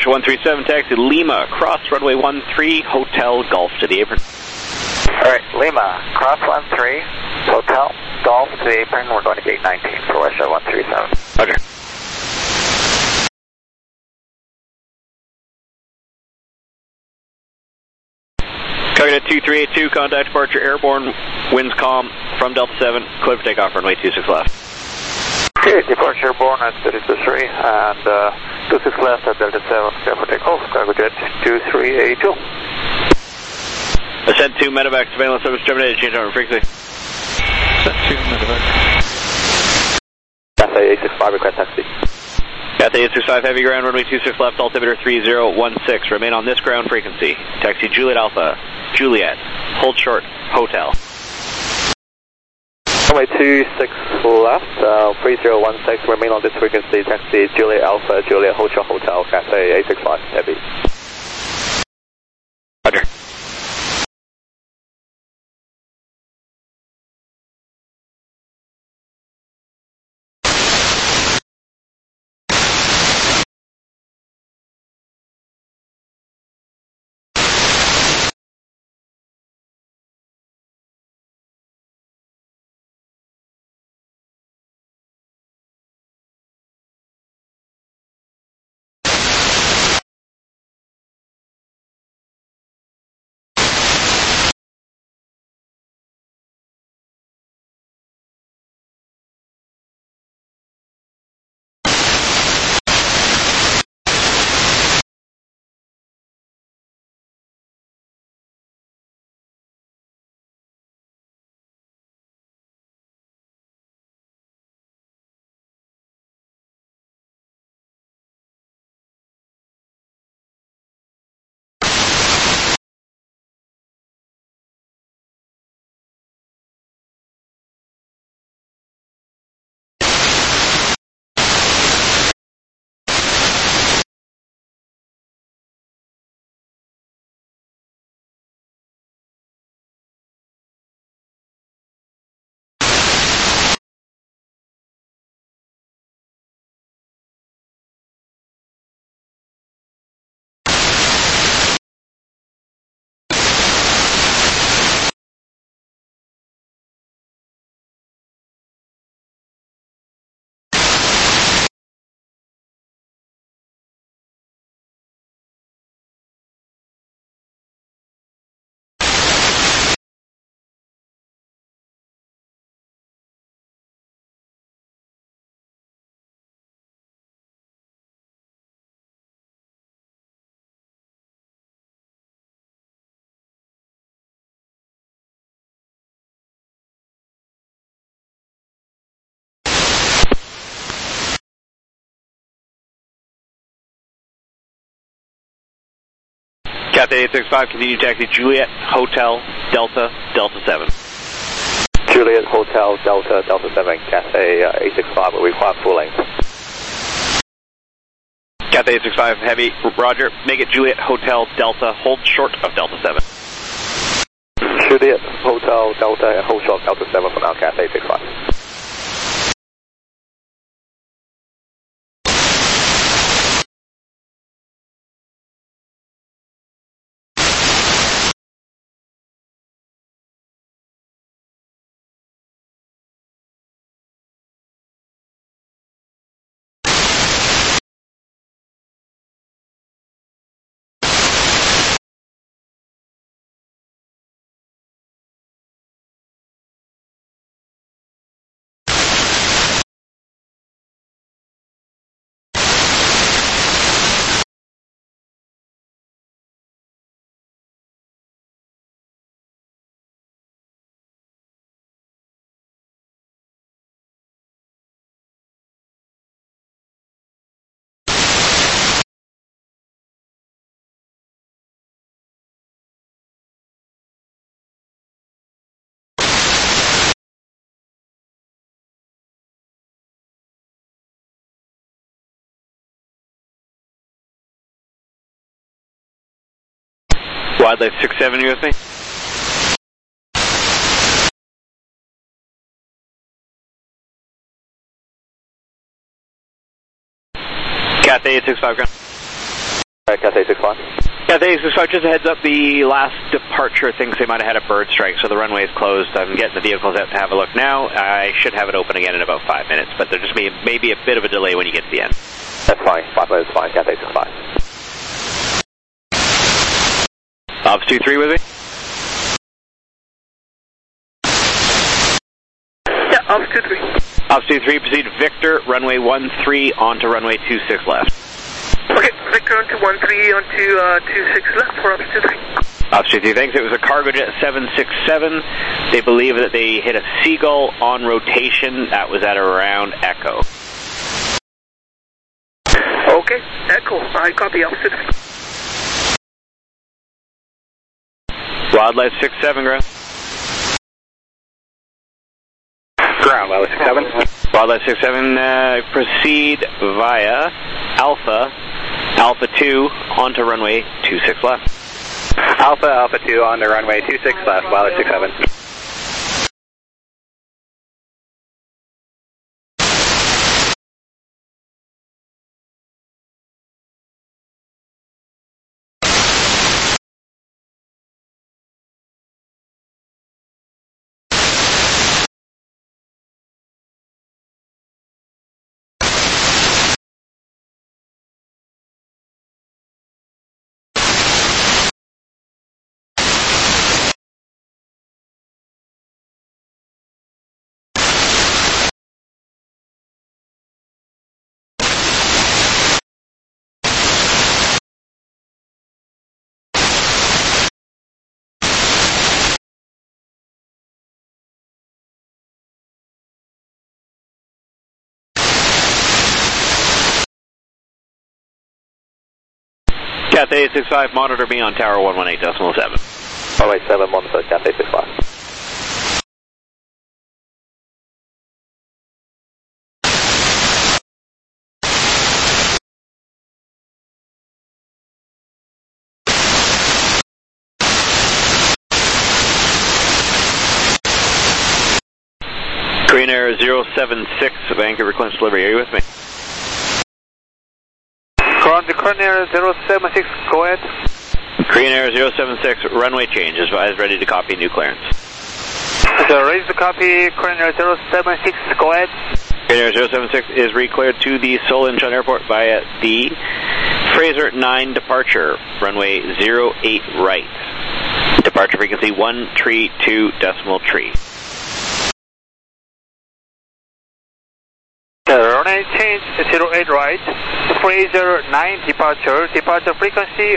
137, taxi Lima, cross runway 13, Hotel Golf to the apron. Alright, Lima, cross 13, Hotel Golf to the apron. We're going to gate 19 for West 137. Roger. Cognate 2382, contact departure airborne, winds calm from Delta 7, clear for takeoff, runway 26 left. Okay, departure airborne at 33 and 26 left at Delta 7, clear for takeoff, cargo jet 2382. Ascent 2, medevac, surveillance service terminated, change over frequency. Ascent 2, medevac. Cathay 865, request taxi. Cathay 865, heavy ground, runway 26 left, altimeter 3016. Remain on this ground frequency. Taxi Juliet Alpha, Juliet, hold short, Hotel. Runway 26 left, 3016, remain on this frequency. Taxi Juliet Alpha, Juliet, hold short, Hotel, Cathay 865, heavy. Roger. Cathay 865, continue taxi Juliet, Hotel, Delta, Delta 7. Juliet, Hotel, Delta, Delta 7, Cathay 865, we require full length. Cathay 865, heavy, roger, make it Juliet, Hotel, Delta, hold short of Delta 7. Juliet, Hotel, Delta, and hold short Delta 7 for now, Cathay 865. Wildlife 67, you with me? Cathay 865, ground. Cathay 65. Cathay 65, just a heads up, the last departure thinks they might have had a bird strike, so the runway is closed. I'm getting the vehicles out to have a look now. I should have it open again in about 5 minutes, but there just may be a bit of a delay when you get to the end. That's fine. 5 minutes fine. Cathay 65. Ops 23 with me? Yeah, Ops 23. Ops 23, proceed Victor, runway 13 onto runway 26 left. Okay, Victor onto 13 onto 26 left for Ops 23. Ops 23, thanks. It was a Cargojet 767. They believe that they hit a Seagull on rotation. That was at around Echo. Okay, Echo. I copy Ops 23. Wildlife 67, ground. Ground, Wildlife 67. Wildlife 67, proceed via Alpha 2 onto runway 26 left. Alpha 2 on the runway 26 left, Wildlife 67. Cathay 65, monitor me on tower 118.7. Wildlife 7, monitor Cathay 65. Korean Air 076, Vancouver Clinch delivery. Are you with me? Korean Air 076, go ahead. Korean Air 076, runway change. Is ready to copy new clearance. So ready to copy Korean Air 076, go ahead. Korean Air 076 is recleared to the Seoul Incheon Airport via the Fraser 9 departure, runway 08 right. Departure frequency 132.3. Runway change 08 right, Fraser 9 departure frequency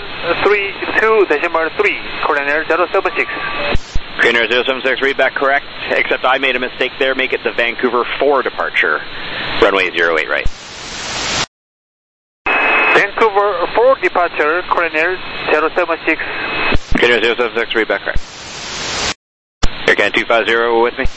132.3, Korean Air 076. Korean Air 076, read back correct, except I made a mistake there, make it the Vancouver 4 departure, runway 08 right. Vancouver 4 departure, Korean Air 076. Korean Air 076, read back correct. Air Canada 250 with me.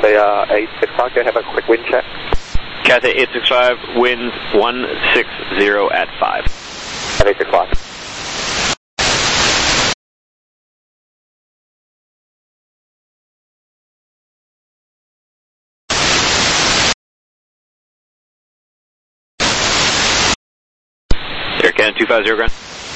Cathay 865, can I have a quick wind check? Cathay 865, winds 160 at 5. Cathay 865. Air Canada 250 ground.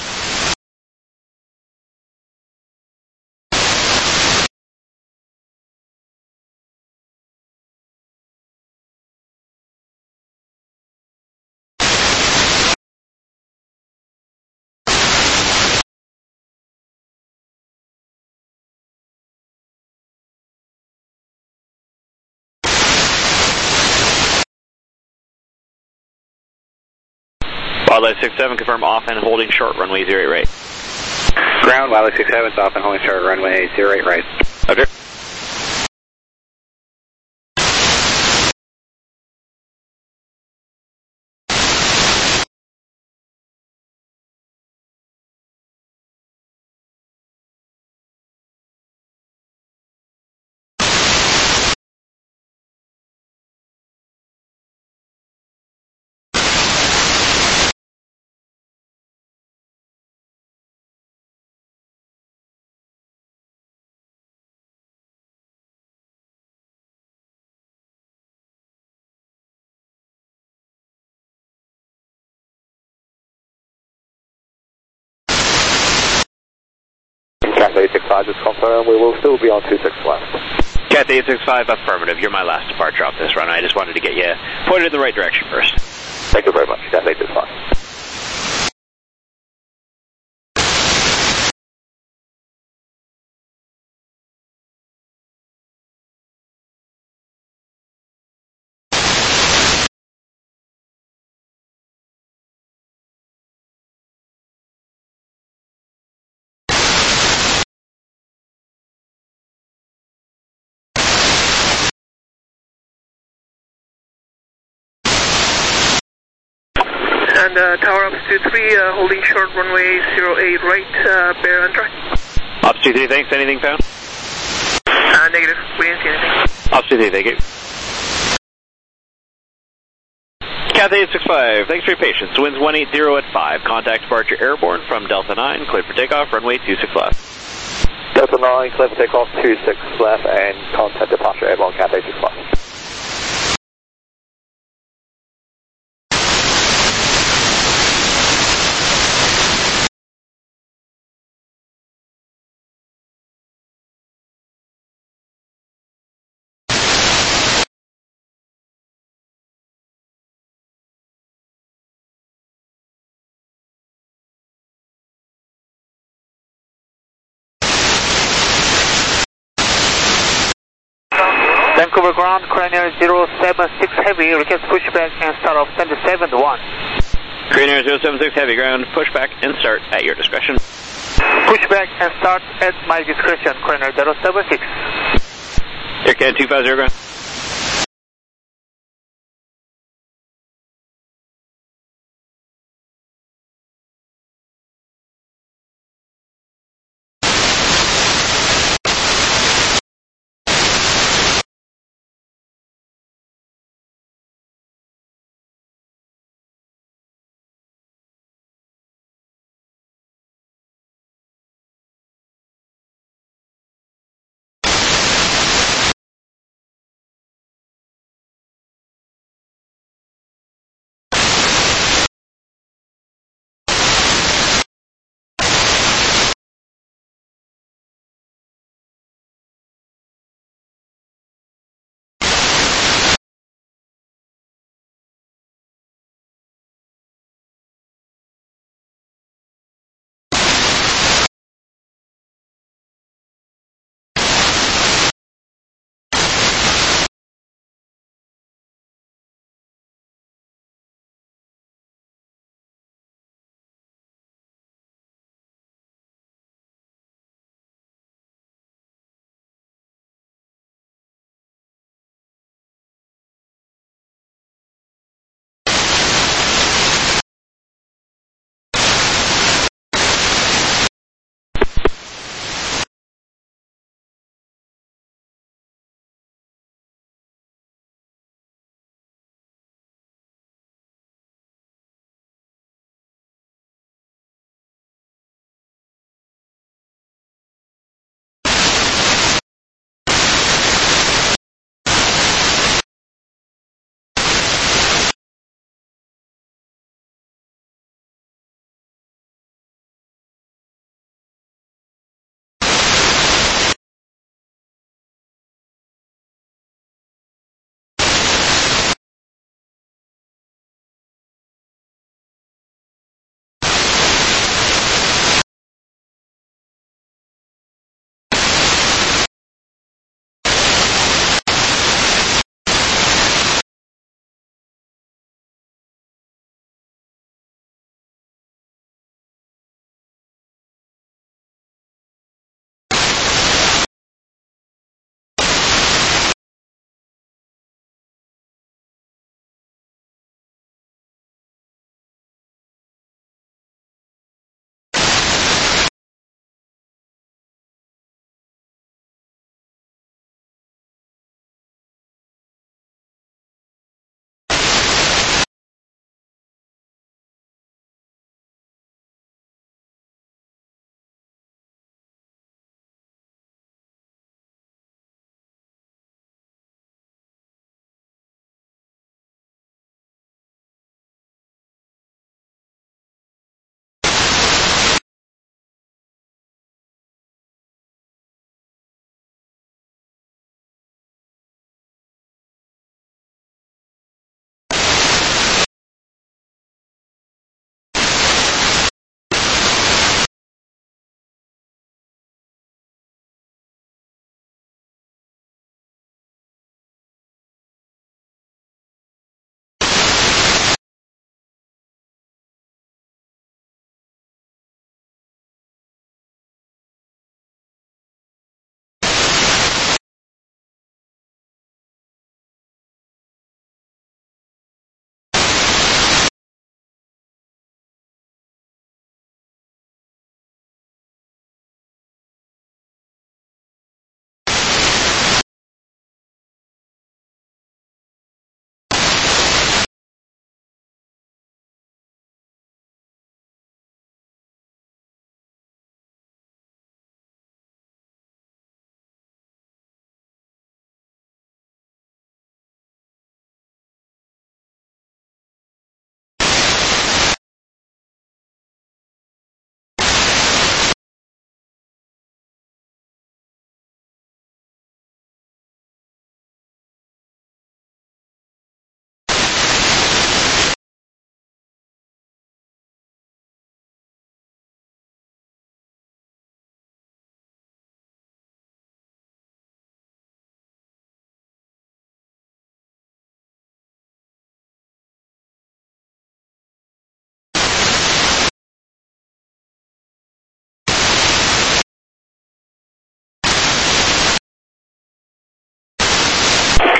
Wildlife 67, confirm off and holding short, runway 08 right. Ground, Wildlife 67 is off and holding short, runway 08 right. Okay. Cathay 865 is confirmed, we will still be on 26 left. Cathay 865, affirmative. You're my last departure off this run. I just wanted to get you pointed in the right direction first. Thank you very much, Cathay 865. And tower ups to 3, holding short, runway 08 right, bear and dry. Ops 23, thanks. Anything found? Negative, we didn't see anything. Ops 23, thank you. Cathay 865, thanks for your patience. Winds 180 at 5. Contact departure airborne from Delta 9, cleared for takeoff, runway 26 left. Delta 9, clear for takeoff 26 left and contact departure airborne Cathay 865. Vancouver ground, Cranier 076 heavy, request pushback and start off 77 to 1. Cranier 076 heavy ground, pushback and start at your discretion. Pushback and start at my discretion, Cranier 076. Air Canada 250 ground.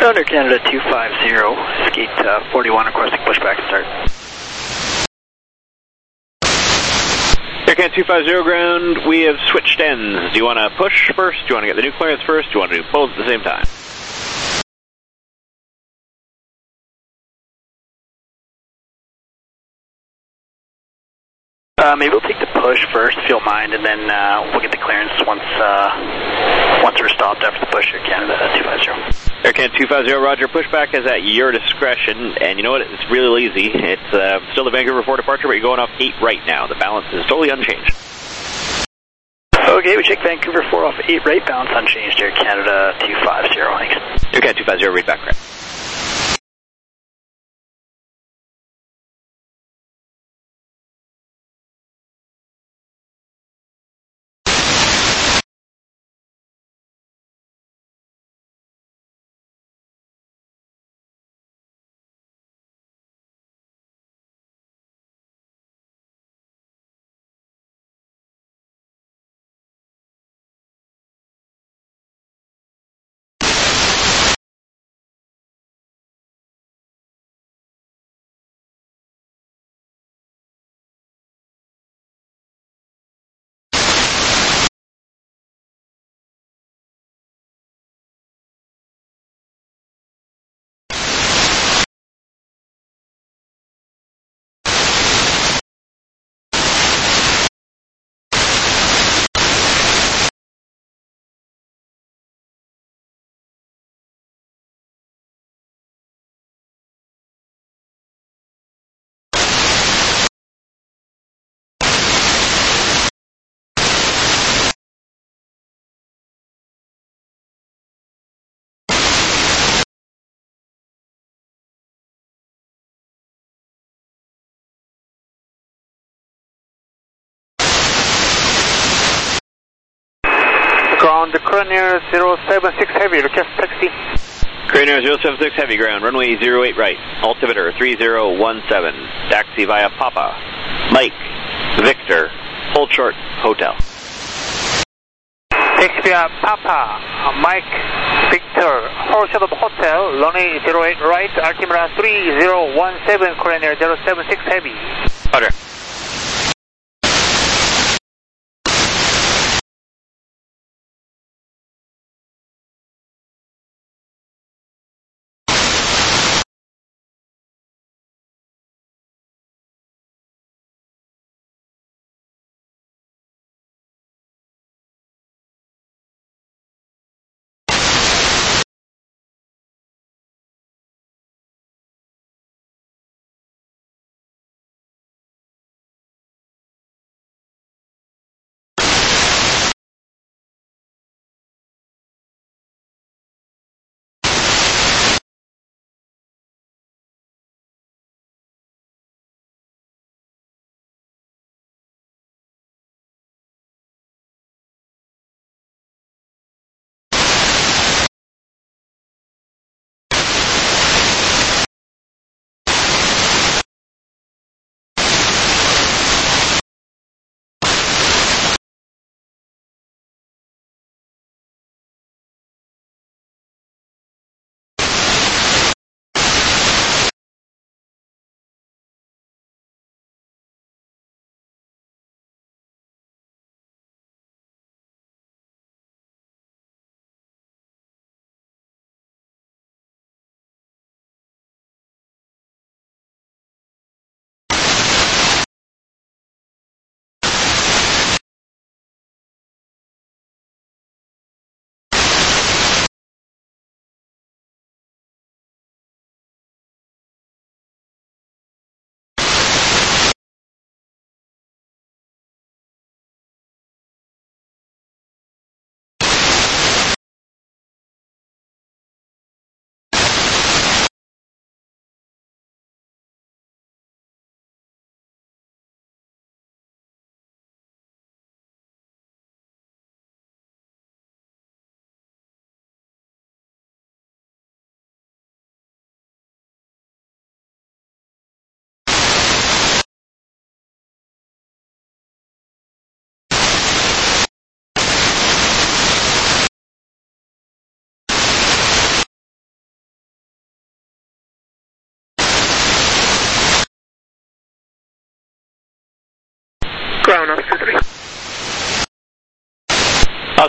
Thunder Canada 250, skate 41 requesting pushback and start. Air Canada 250 ground, we have switched ends. Do you want to push first? Do you want to get the new clearance first? Do you want to do both at the same time? Maybe we'll take the push first, if you don't mind, and then we'll get the clearance once we're stopped after the push. Air Canada 250. Air Canada 250, roger. Pushback is at your discretion, and you know what? It's really easy. It's still the Vancouver 4 departure, but you're going off 8 right now. The balance is totally unchanged. Okay, we check Vancouver 4 off 8 right, balance unchanged. Air Canada 250, thanks. Air Canada 250, read back right. Ground, Cranier 076 Heavy, request taxi. Cranier 076 Heavy ground, runway 08 right, altimeter 3017, taxi via Papa, Mike, Victor, hold short, hotel. Taxi via Papa, Mike, Victor, hold short of hotel, runway 08 right, altimeter 3017, Cranier 076 Heavy. Roger.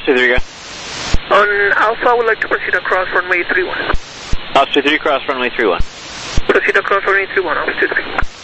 Ops 23, go. On Alpha, I would like to proceed across runway 31. Ops 23, cross runway 31. Proceed across runway 31, Ops 23.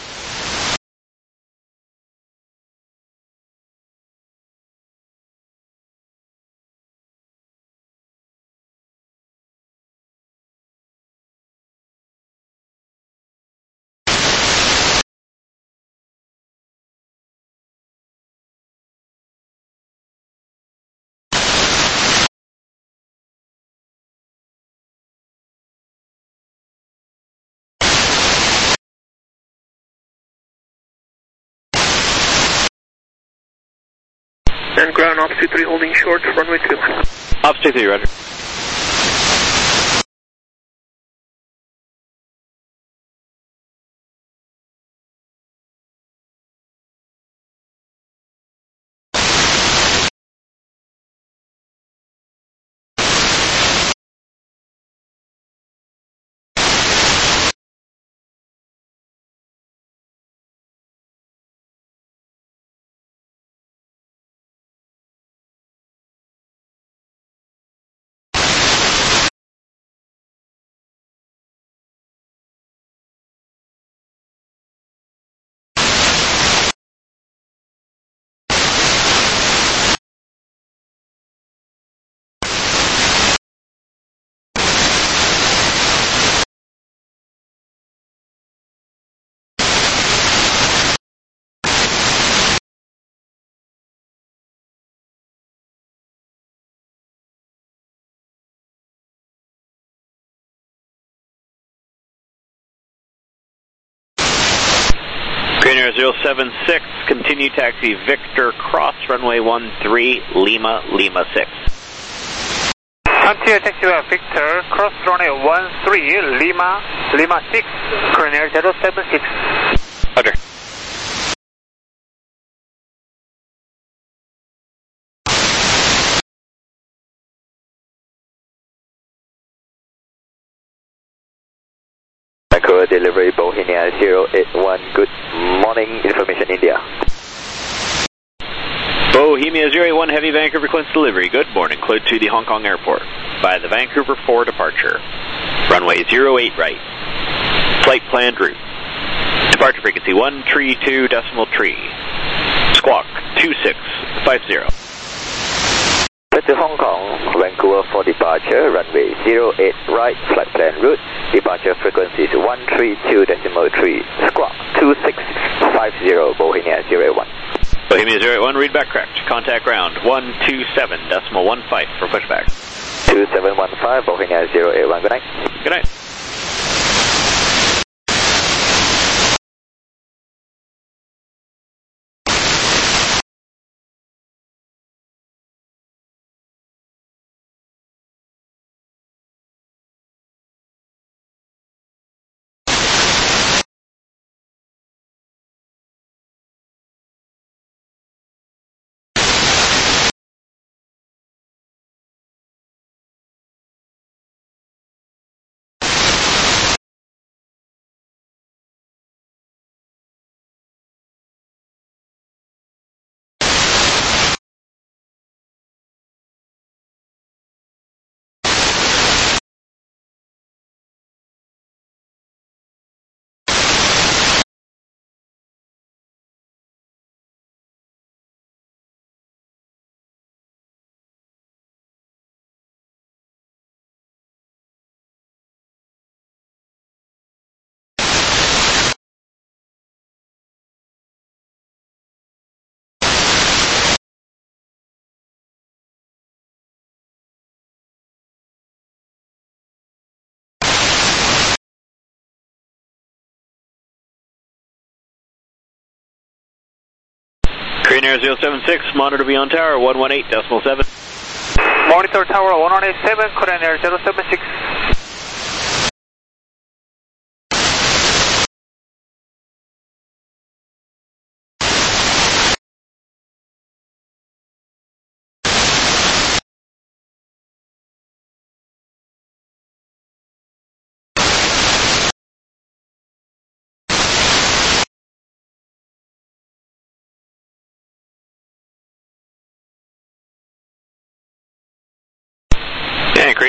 And ground Ops 23 holding short, runway 31. Ops 23, roger. Green Air 076, continue taxi Victor, cross runway 13, Lima, Lima 6. Continue taxi Victor, cross runway 13, Lima, Lima 6, Green Air 076. Roger. Vancouver delivery Bohemia 081, good morning, information India. Bohemia 081, heavy Vancouver clearance delivery. Good morning, cleared to the Hong Kong airport by the Vancouver 4 departure. Runway 08 right. Flight planned route. Departure frequency 132.3. Squawk 2650. To Hong Kong, Vancouver for departure, runway 08 right, flight plan route, departure frequency is 132.3, squawk 2650, Bohemia 081. Bohemia 081, read back correct. Contact ground 127.15 for pushback. 2715, Bohemia 081, good night. Good night. Green Air 076, monitor beyond tower 118.7. Monitor tower 1187, Green Air 076.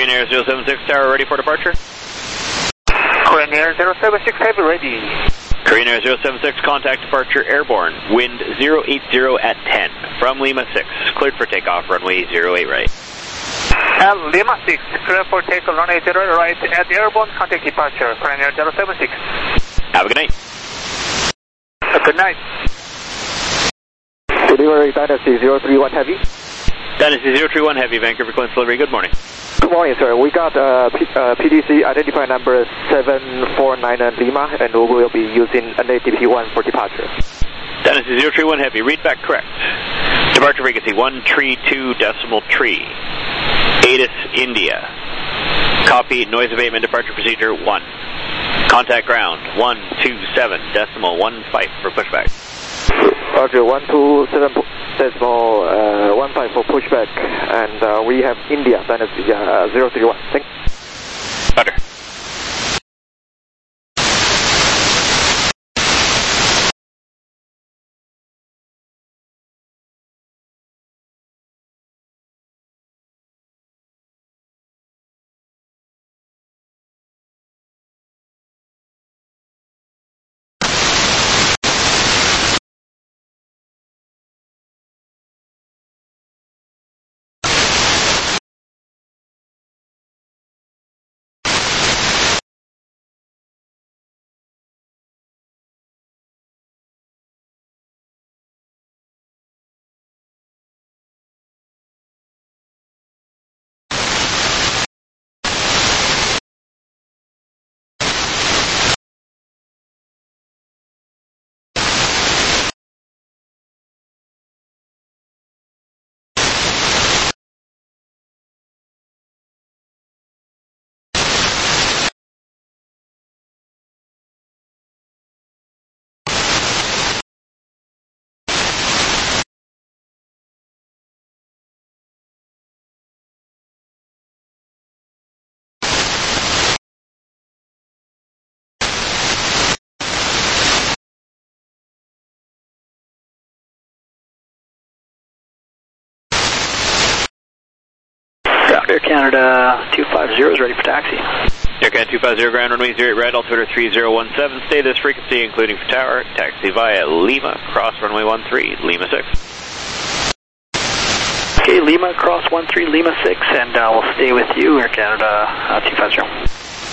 Korean Air 076 Tower ready for departure. Korean Air 076 Heavy ready. Korean Air 076 contact departure airborne. Wind 080 at 10 from Lima 6. Cleared for takeoff runway 08 right. And Lima 6 cleared for takeoff runway 08 right at airborne contact departure. Korean Air 076. Have a good night. Good night. Delivery Dynasty 031 Heavy. Dynasty 031 Heavy, Vancouver clearance delivery. Good morning. Good morning, sir. We got PDC identify number 749 Lima, and we will be using an ATP-1 for departure. Dynasty 031 Heavy, read back correct. Departure frequency 132.3. ATIS, India. Copy, noise abatement departure procedure 1. Contact ground 127.15 for pushback. Roger, 127.15 for pushback, and we have India, Dynasty 031. Thank you. Roger. Air Canada 250 is ready for taxi. Air Canada 250 ground runway 08 right, altimeter 3017. Stay this frequency including for tower. Taxi via Lima, cross runway 13, Lima 6. Okay, Lima, cross 13, Lima 6, and we'll stay with you, Air Canada 250.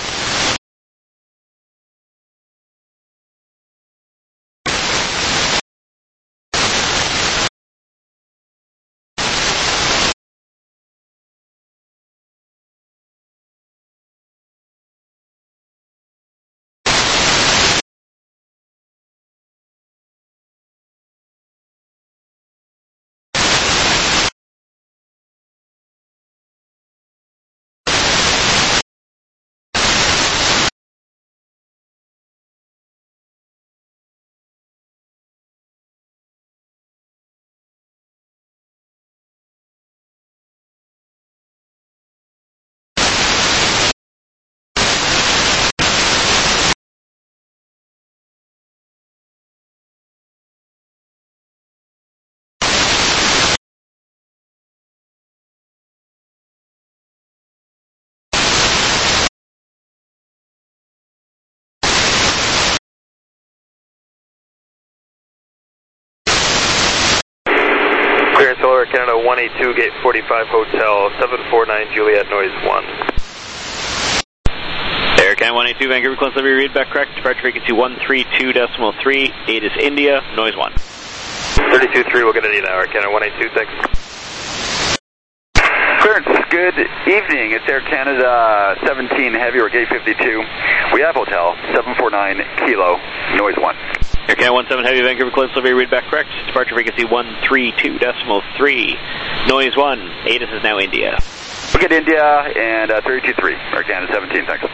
Clearance Air Canada 182, gate 45 Hotel, 749 Juliet, noise 1. Air Canada 182, Vancouver clearance delivery, read back correct. Departure frequency 132.3. ATIS, India, noise 1. 32.3, we'll get an now, Air Canada 182, thanks. Clearance, good evening. It's Air Canada 17 Heavy, or gate 52. We have hotel 749 Kilo, noise 1. Air Canada 17 Heavy, Vancouver clearance delivery, read back correct. Departure frequency 132.3. Noise 1. ATIS is now India. We'll get India and 32.3. Air Canada 17, thanks.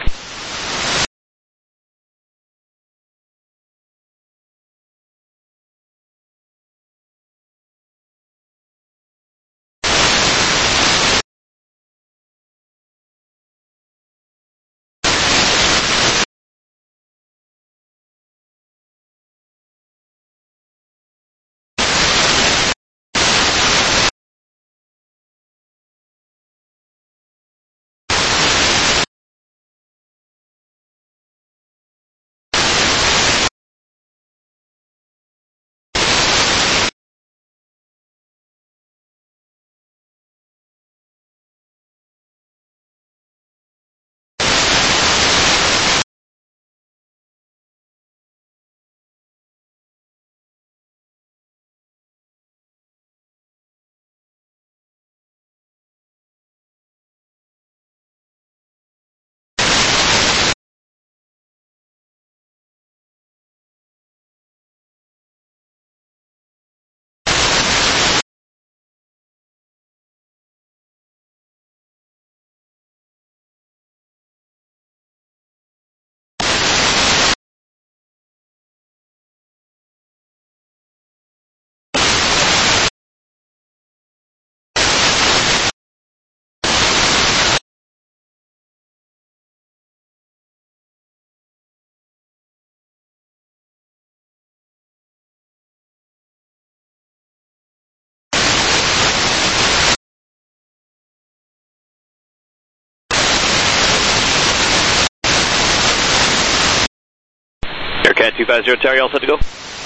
250 Tower, you all set to go?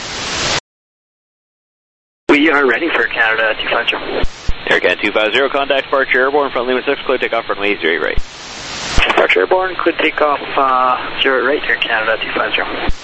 We are ready for Canada 250. Air Canada 250, contact departure airborne, front Lima 6, clear takeoff, runway 08 right. Departure airborne, clear takeoff, 08 right, Air Canada 250.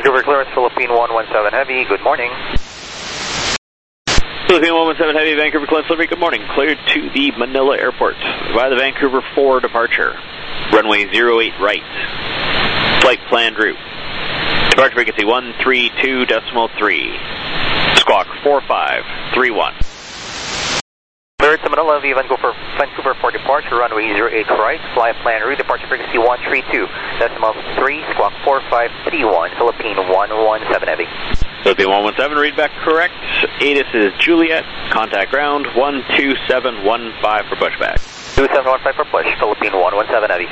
Vancouver clearance, Philippine 117 Heavy, good morning. Philippine 117 Heavy, Vancouver clearance delivery, good morning. Cleared to the Manila Airport via the Vancouver 4 departure. Runway 08 right. Flight planned route. Departure frequency 132.3. Squawk 4531. Cleared to Manila via Vancouver 4 departure, runway 08 right, flight plan route, departure frequency 132.3, squawk 4531, Philippine 117 Heavy. Philippine 117, read back correct. ATIS is Juliet, contact ground 12715 for pushback. 2715 for push, Philippine 117 Heavy.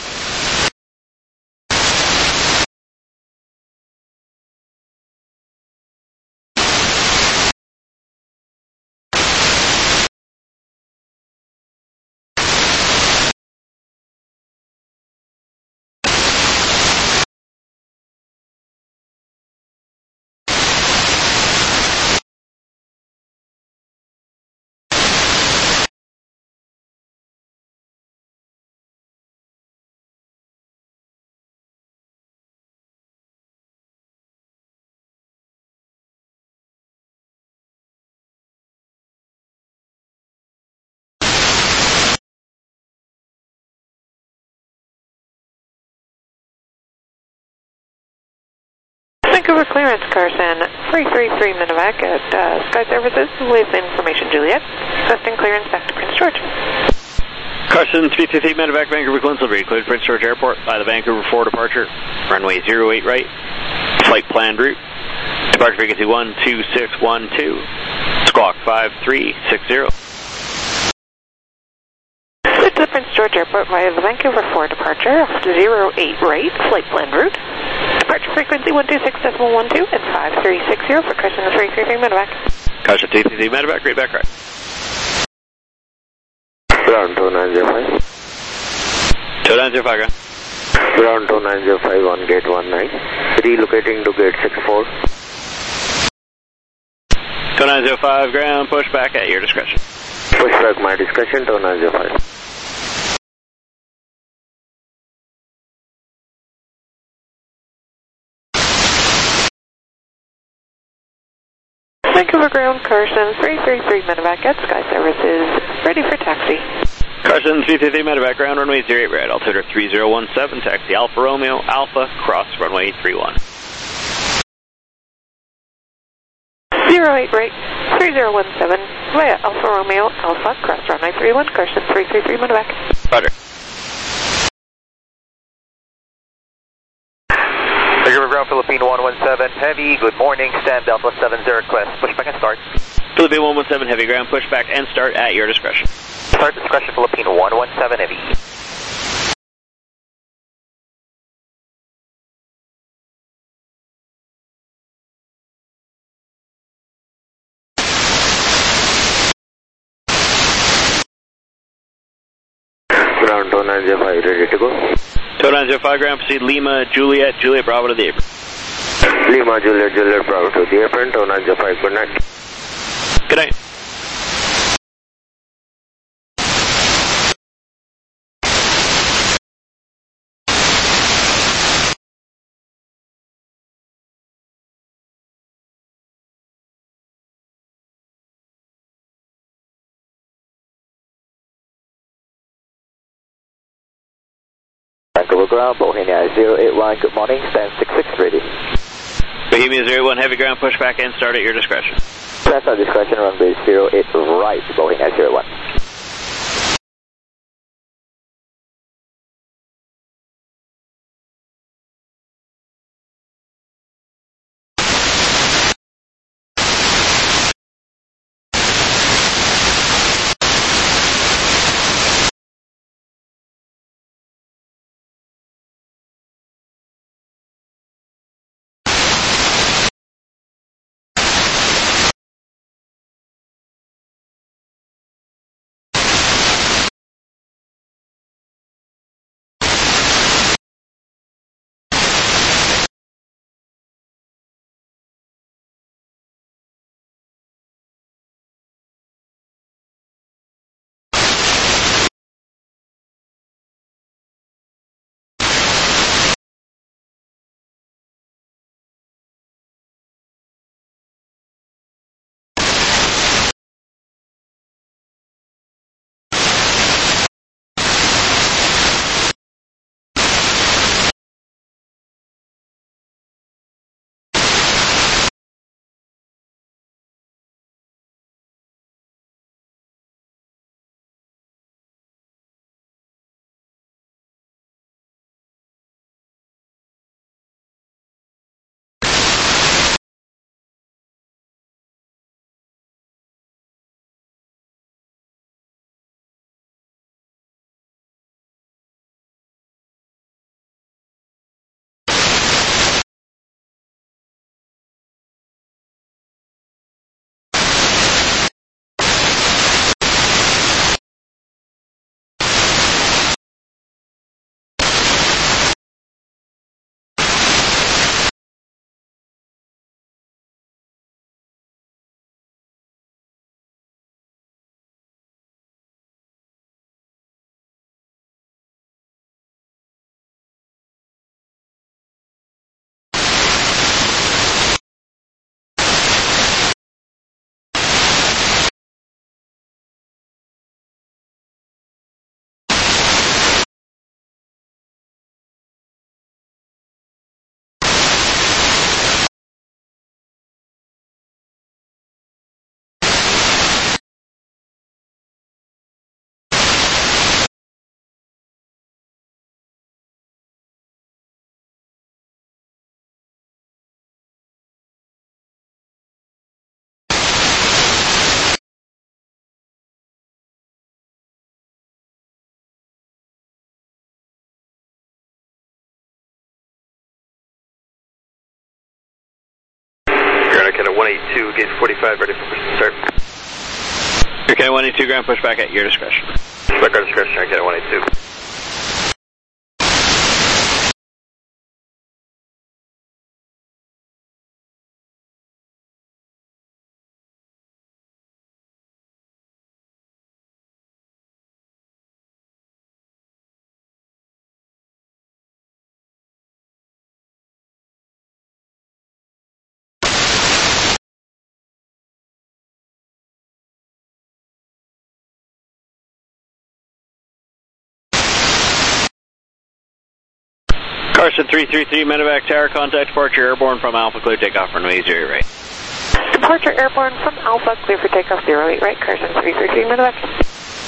Vancouver clearance, Carson 333 Minivac at Sky Services with information Juliet. Requesting clearance back to Prince George. Carson 333 Medevac, Vancouver clearance delivery. Cleared Prince George Airport by the Vancouver 4 departure. Runway 08 right. Flight planned route. Departure frequency 12612. Squawk 5360. Cleared to the Prince George Airport via the Vancouver 4 departure. 08 right. Flight planned route. Departure frequency 126.12 and 5360 for Carson 333 Medevac. Carson 333 Medevac, read back correct. Ground 2905. 2905, ground. Ground 2905 on gate 19. Relocating to gate 64. 2905, ground, push back at your discretion. Pushback my discretion, 2905. Vancouver ground, Carson 333 Medevac at Sky Services. Ready for taxi. Carson 333 Medevac, ground runway 08 right. Altimeter 3017, taxi Alpha Romeo, Alpha, cross runway 31. 08 right, 3017 via Alpha Romeo, Alpha, cross runway 31, Carson 333 Medevac. Roger. Vancouver ground, Philippine 117 Heavy, good morning, stand Delta 70 request, pushback and start. Philippine 117 Heavy, ground, push back and start at your discretion. Start discretion, Philippine 117 Heavy. Ground 2905, ready to go. 2905, ground, proceed Lima, Juliet, Juliet, Bravo to the apron. Lima, Juliet, Juliet, Bravo to the apron, 2905, good night. Good night. Vancouver ground, Bohemia 081, good morning, stand 66 ready. Bohemia 01 Heavy, ground, push back and start at your discretion. Press on discretion, runway 08 right, Bohemia 01. 182, gate 45, ready for push to start. Air Canada 182, ground pushback at your discretion. Back our discretion, Air Canada 182. Carson 333, Medevac Tower, contact departure airborne from Alpha, clear takeoff runway 08 right. Departure airborne from Alpha, clear for takeoff 08 right, Carson 333, Medevac.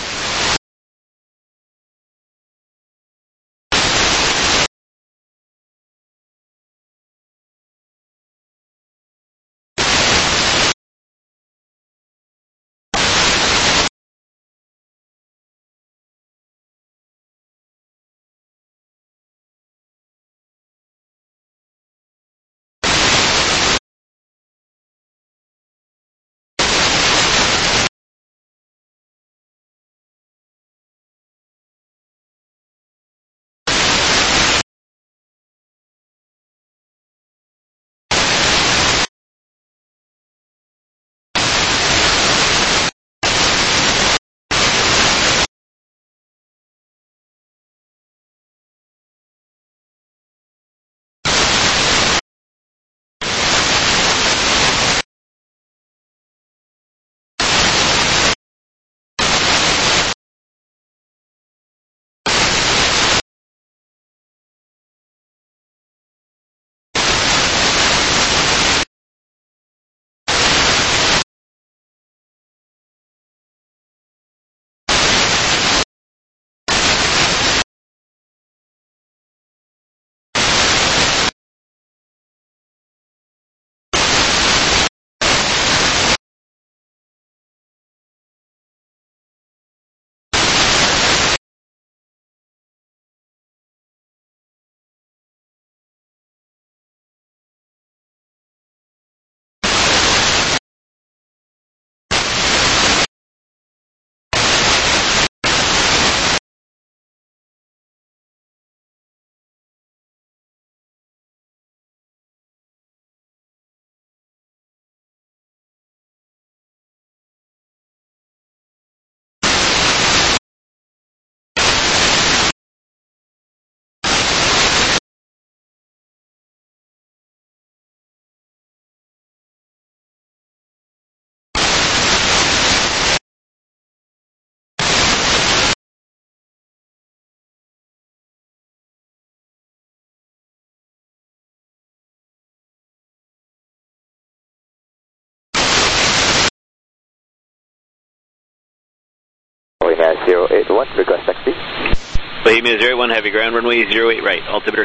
Bohemia 081, request taxi. Bohemia 081, heavy ground runway 08 right, altimeter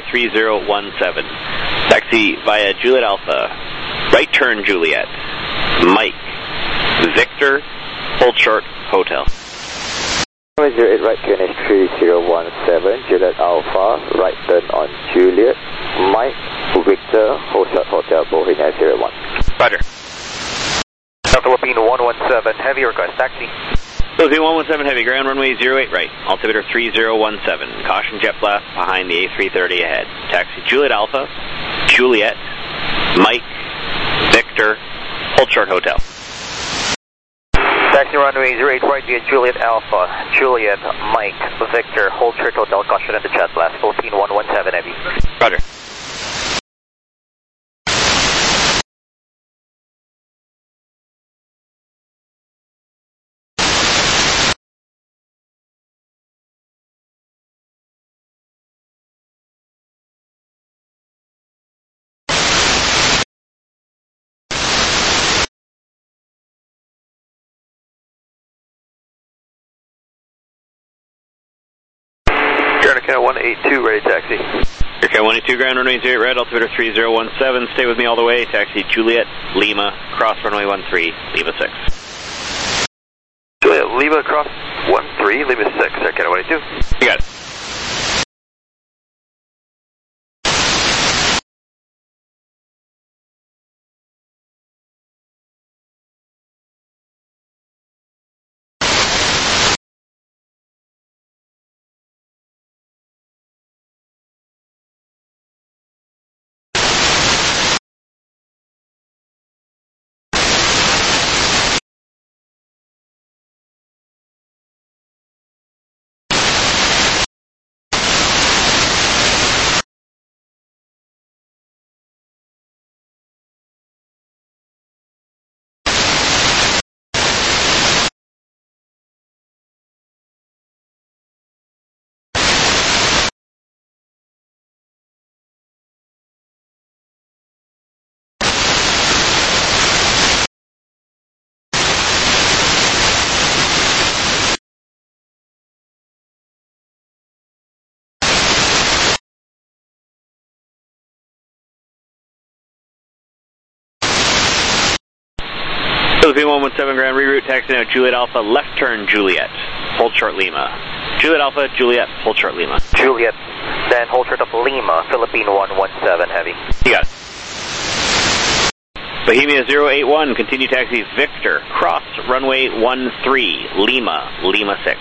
3017. Taxi via Juliet Alpha, right turn Juliet, Mike, Victor, hold short, hotel. 08 right, QNH 3017, Juliet Alpha, right turn on Juliet, Mike, Victor, hold short, hotel, Bohemia 01. Roger. Philippine 117, heavy request taxi. Philippine 117 heavy, ground runway 08 right, altimeter 3017. Caution jet blast behind the A330 ahead. Taxi Juliet Alpha, Juliet, Mike, Victor, hold short hotel. Taxi runway 08 right via Juliet Alpha, Juliet, Mike, Victor, hold short hotel, caution at the jet blast. Philippine 117 heavy. Roger. Air Canada 182, ready taxi. Air Canada 182, ground runway 08 red, altimeter 3017. Stay with me all the way. Taxi Juliet, Lima, cross runway 13, Lima 6. Juliet, Lima, cross 13, Lima 6, Air Canada 182. You got it. Philippine 117 ground reroute, taxi now Juliet Alpha, left turn Juliet, hold short Lima. Juliet Alpha, Juliet, hold short Lima. Juliet, then hold short of Lima, Philippine 117 heavy. You got it. Bohemia 081, continue taxi Victor, cross runway 13, Lima, Lima 6.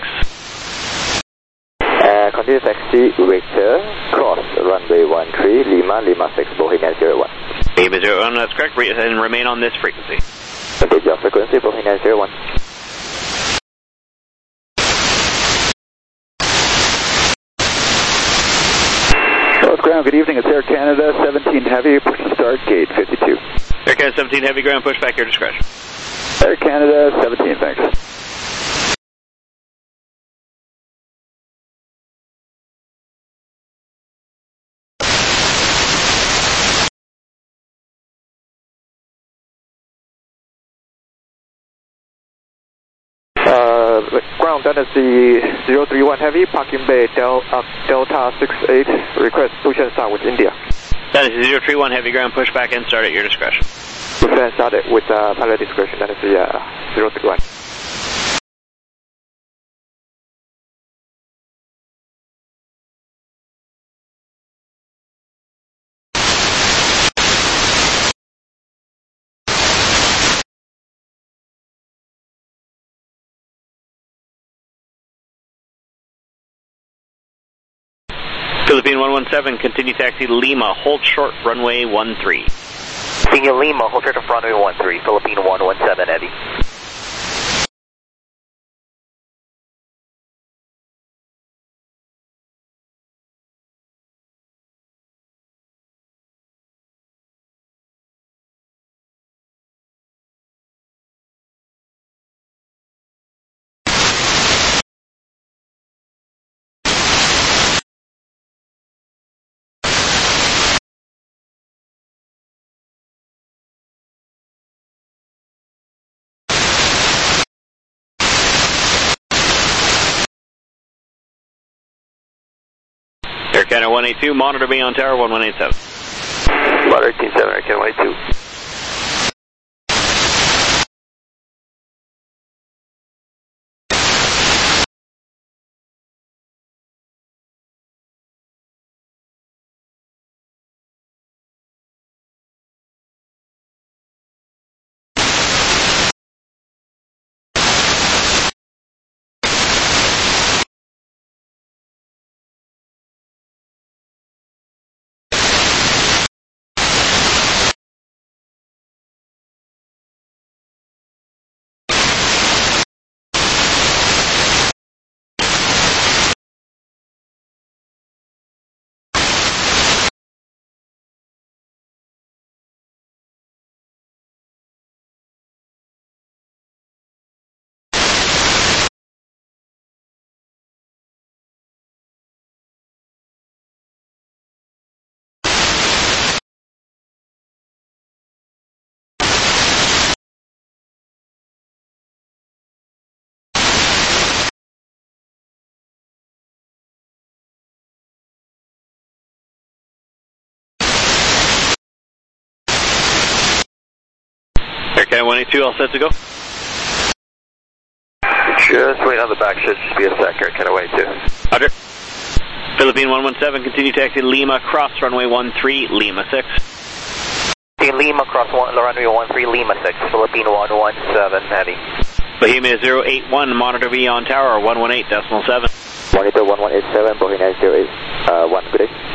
Continue taxi Victor, cross runway 13, Lima, Lima 6, Bohemia 01. Bohemia 01, that's correct, and remain on this frequency. Update your frequency, Bohemia 01. North ground, good evening, it's Air Canada 17 Heavy, push to start, gate 52. Air Canada 17 Heavy, ground push back, your discretion. Air Canada 17, thanks. Ground, that is the 031 Heavy, parking bay Delta 68, request push and start with India. That is the 031 Heavy, ground push back and start at your discretion. Push and start it with pilot discretion, that is the 031. Philippine 117, continue taxi Lima, hold short runway 13. Continue Lima, hold short of runway 13, Philippine 117 Heavy. Air Canada 182, monitor me on tower 1187. About 187, Air Canada 182. Air Canada 182, all set to go? Just wait on the back, should just be a sec, Air Canada 182. Roger. Philippine 117, continue taxi Lima, cross runway 13, Lima 6. Lima, cross runway 13, Lima 6, Philippine 117 Heavy. Bohemia 081, monitor me on tower 118.7. Monitor 1187, Bohemia 081, good day.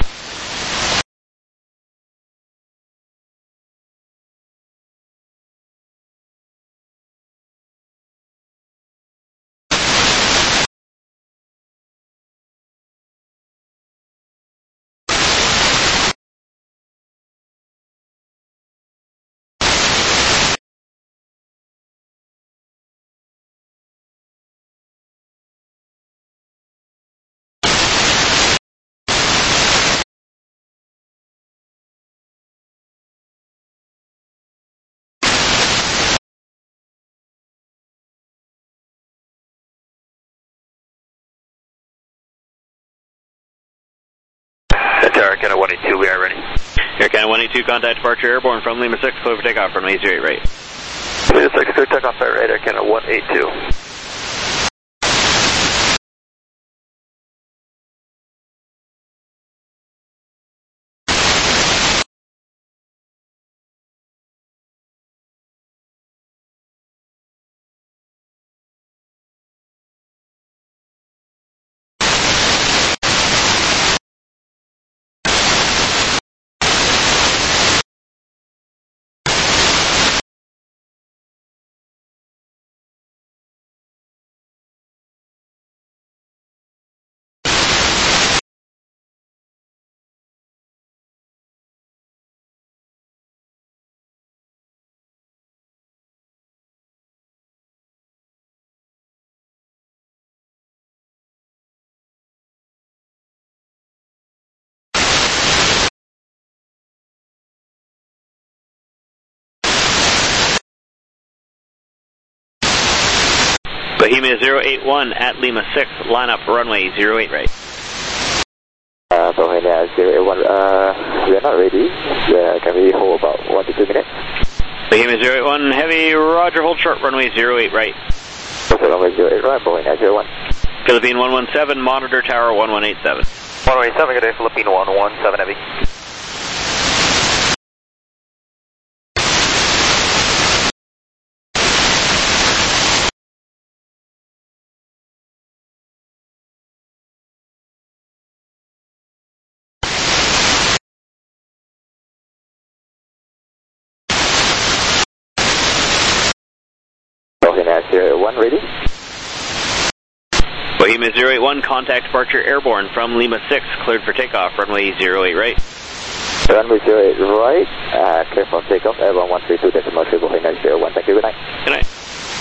Air Canada 182, we are ready. Air Canada 182, contact departure airborne from Lima 6, clear for takeoff, runway 08 right. Lima 6, clear takeoff at radar, Canada 182. Bohemia 081 at Lima 6, line up runway 08 right. Bohemia 081, we are not ready. Can we hold about 1 to 2 minutes? Bohemia 081 heavy, roger, hold short, runway 08 right. Runway 08 right, Bohemia 01. Philippine 117, monitor tower 1187. 187, good day, Philippine 117 heavy. Bohemia 081 ready? Bohemia 081, contact departure airborne from Lima 6, cleared for takeoff, runway 08 right. Runway 08 right, clear for takeoff, airborne 132.3, Bohemia 01, thank you, good night. Good night.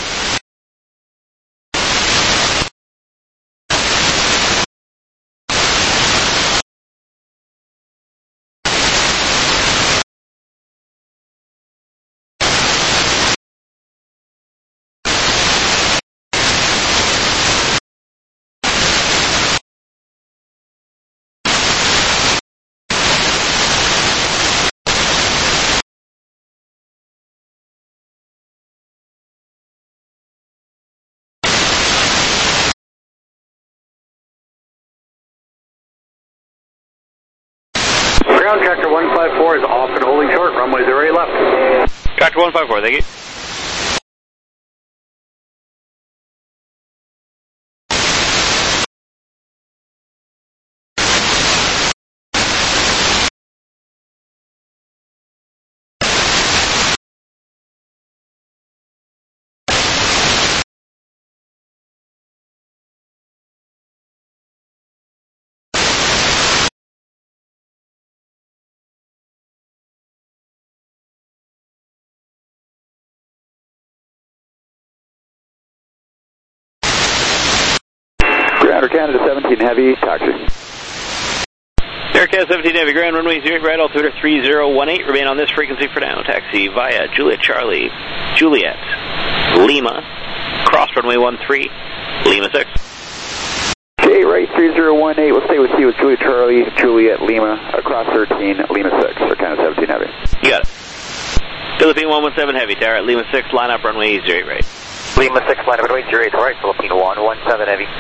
Ground tractor 154 is off and holding short, runway 08 left. Tractor 154, thank you. Air Canada 17 Heavy, taxi. Air Canada 17 Heavy, ground runway 08 right, altimeter 3018, remain on this frequency for now. Taxi via Juliet Charlie, Juliet, Lima, cross runway 13, Lima 6. Okay, right 3018, we'll stay with you with Juliet Charlie, Juliet, Lima, across 13, Lima 6, Air Canada 17 Heavy. You got it. Philippine 117 Heavy, tower at Lima 6, line up runway 08 right. Lima 6, line up runway 08 right, Philippine 117 Heavy.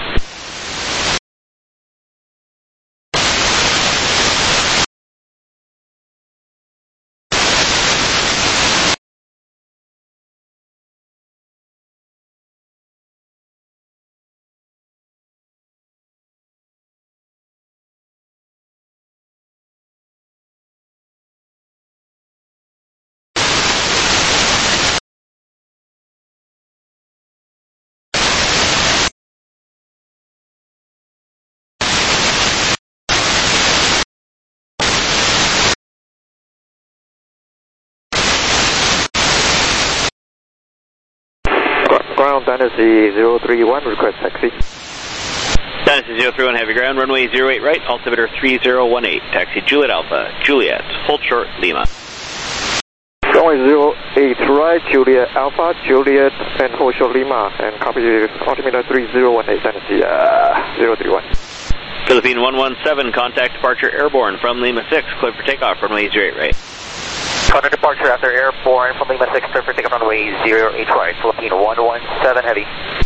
Ground Dynasty 031, request taxi. Dynasty 031 Heavy, ground runway 08 right, altimeter 3018, taxi Juliet Alpha, Juliet, hold short, Lima. Runway 08 right, Juliet Alpha, Juliet, and hold short Lima, and copy altimeter 3018, Dynasty 031. Philippine 117, contact departure airborne from Lima 6, cleared for takeoff, runway 08 right. Counter departure after airborne from Lima 6, clear for takeoff runway 08 right, Philippine 117 heavy.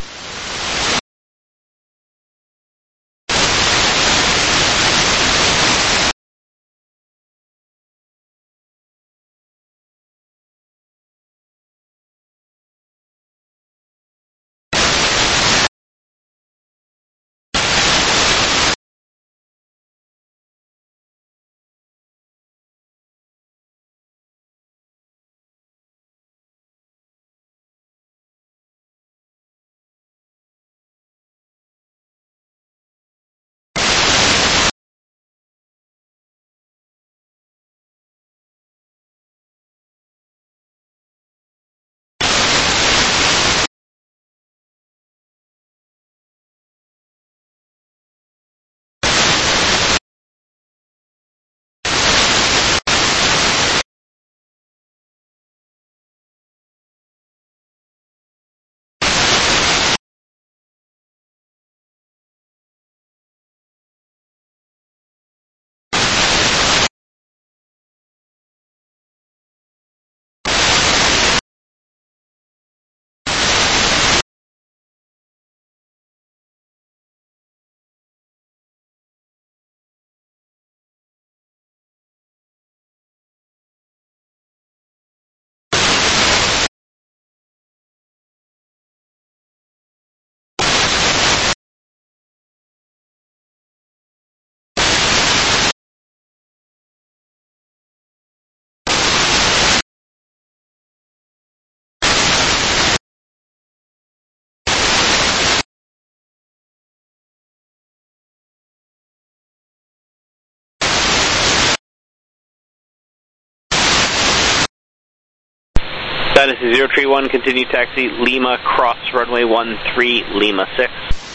Status is 031, continue taxi, Lima, cross runway 13, Lima 6.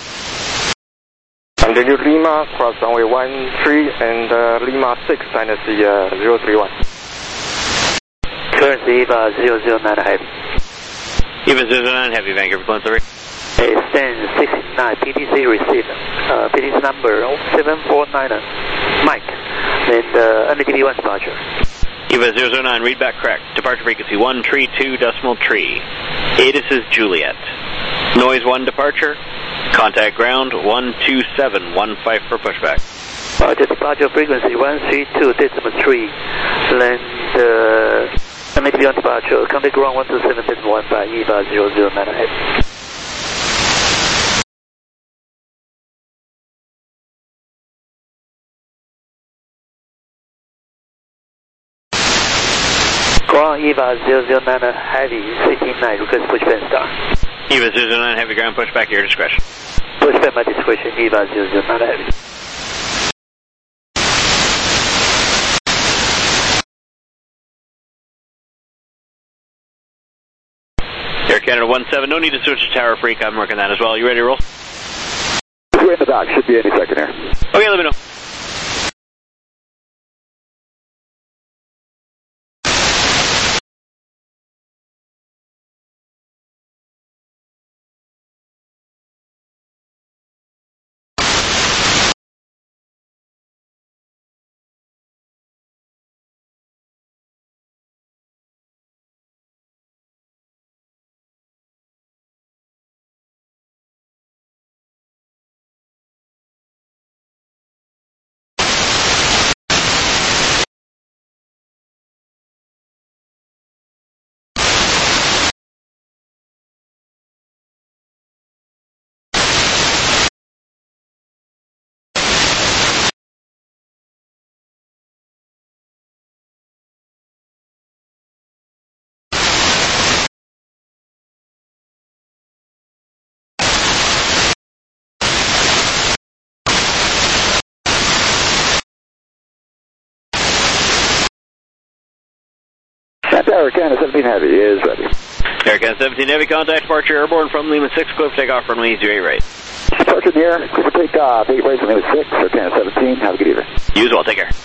Continue Lima, cross runway 13 and Lima 6, minus the 031. Currency EVA 009 heavy. EVA 009 heavy, Vancouver, Clearance over. Stand 69, PTC received. PTC number 749, Mike. And NATB 1 departure. EVA 009, read back correct. Departure frequency 132.3. ATIS is Juliet. Noise 1 departure. Contact ground 12715 for pushback. Departure frequency 132.3. Land NATB 1 departure. Contact ground 127.15 EVA 009 heavy. Ground EVA 009 heavy 69, request pushback star. EVA 009 heavy, ground pushback at your discretion. Pushback my discretion, EVA 009 heavy. Air Canada 17, no need to switch to Tower Freak, I'm working that as well. You ready to roll? We're in the dock, should be any second here. Okay, let me know. Air Canada 17 Heavy is ready. Air Canada 17 Heavy, contact departure airborne from Lima 6, clear for takeoff runway 08 right. Departure in the air, clear for takeoff, 8 right from Lima 6, Air Canada 17, have a good evening. You as well, take care.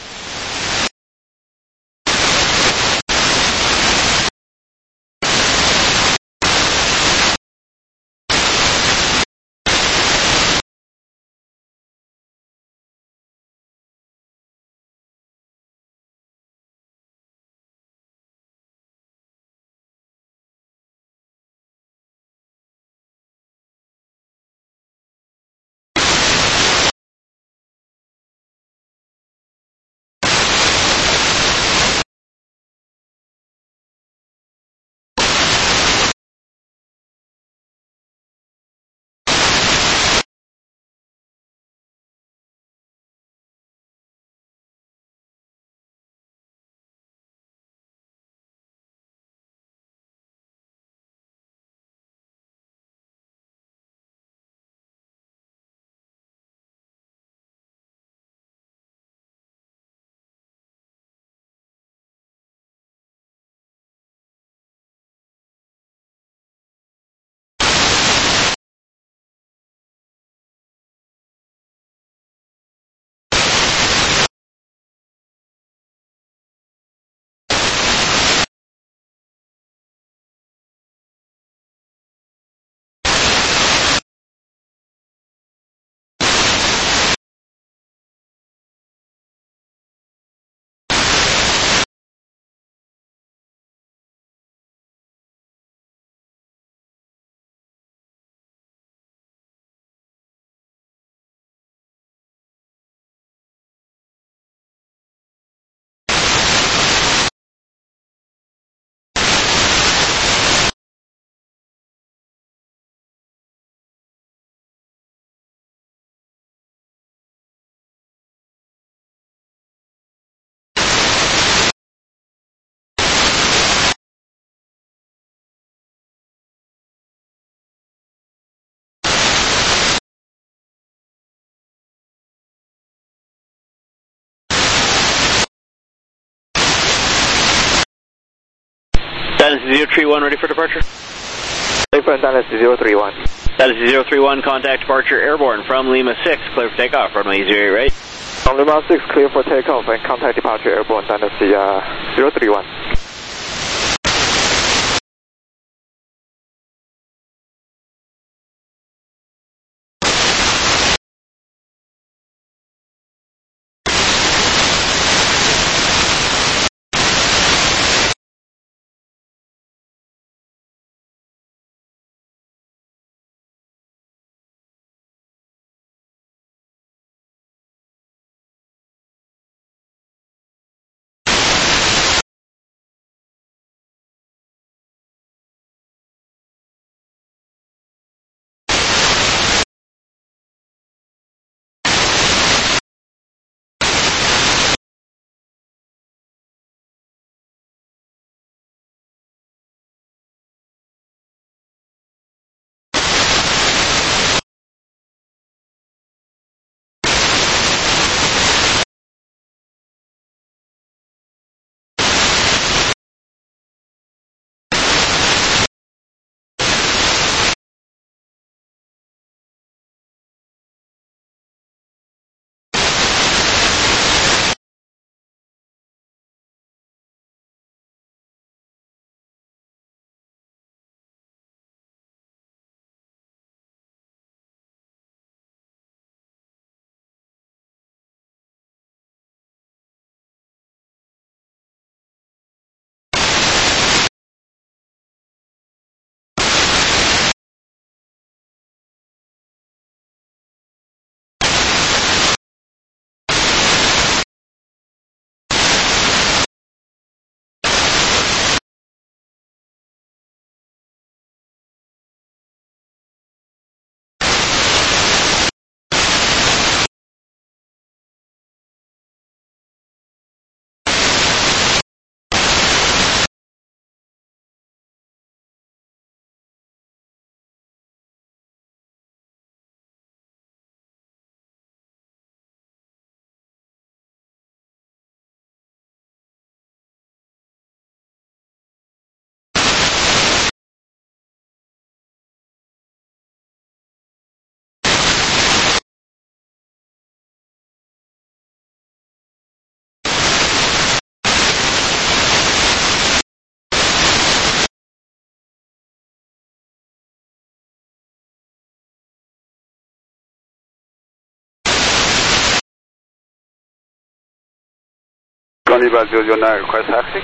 Dynasty 031 ready for departure. Affirm Dynasty 031. Dynasty 031, contact departure airborne from Lima 6, clear for takeoff, runway 08 right. From Lima 6, clear for takeoff and contact departure airborne Dynasty 031. Eva 009, request taxi.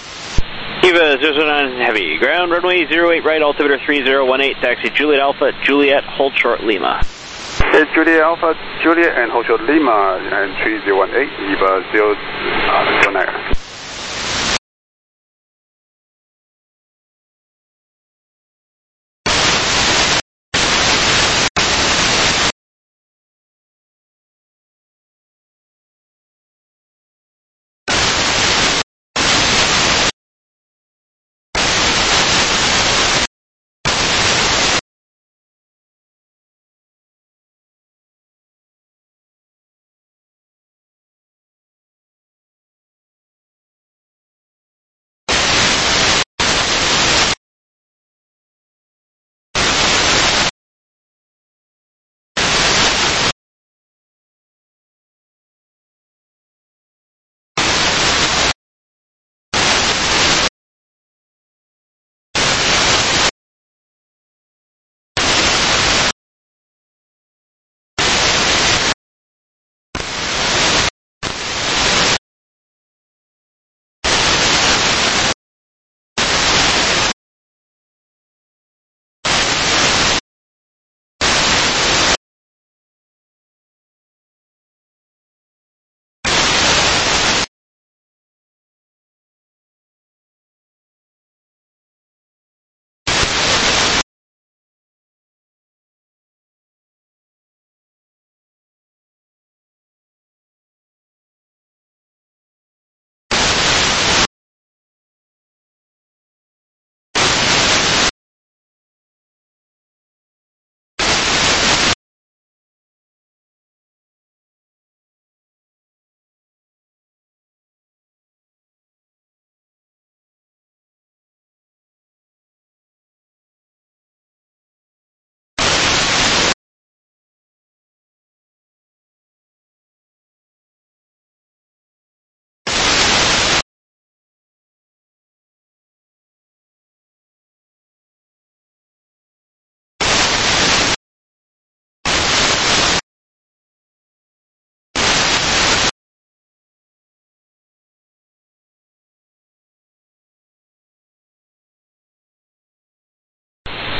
Eva 009 Heavy, ground runway 08 right, altimeter 3018, taxi Juliet Alpha, Juliet, hold short Lima. It's Juliet Alpha, Juliet, and hold short Lima, and 3018, Eva 009.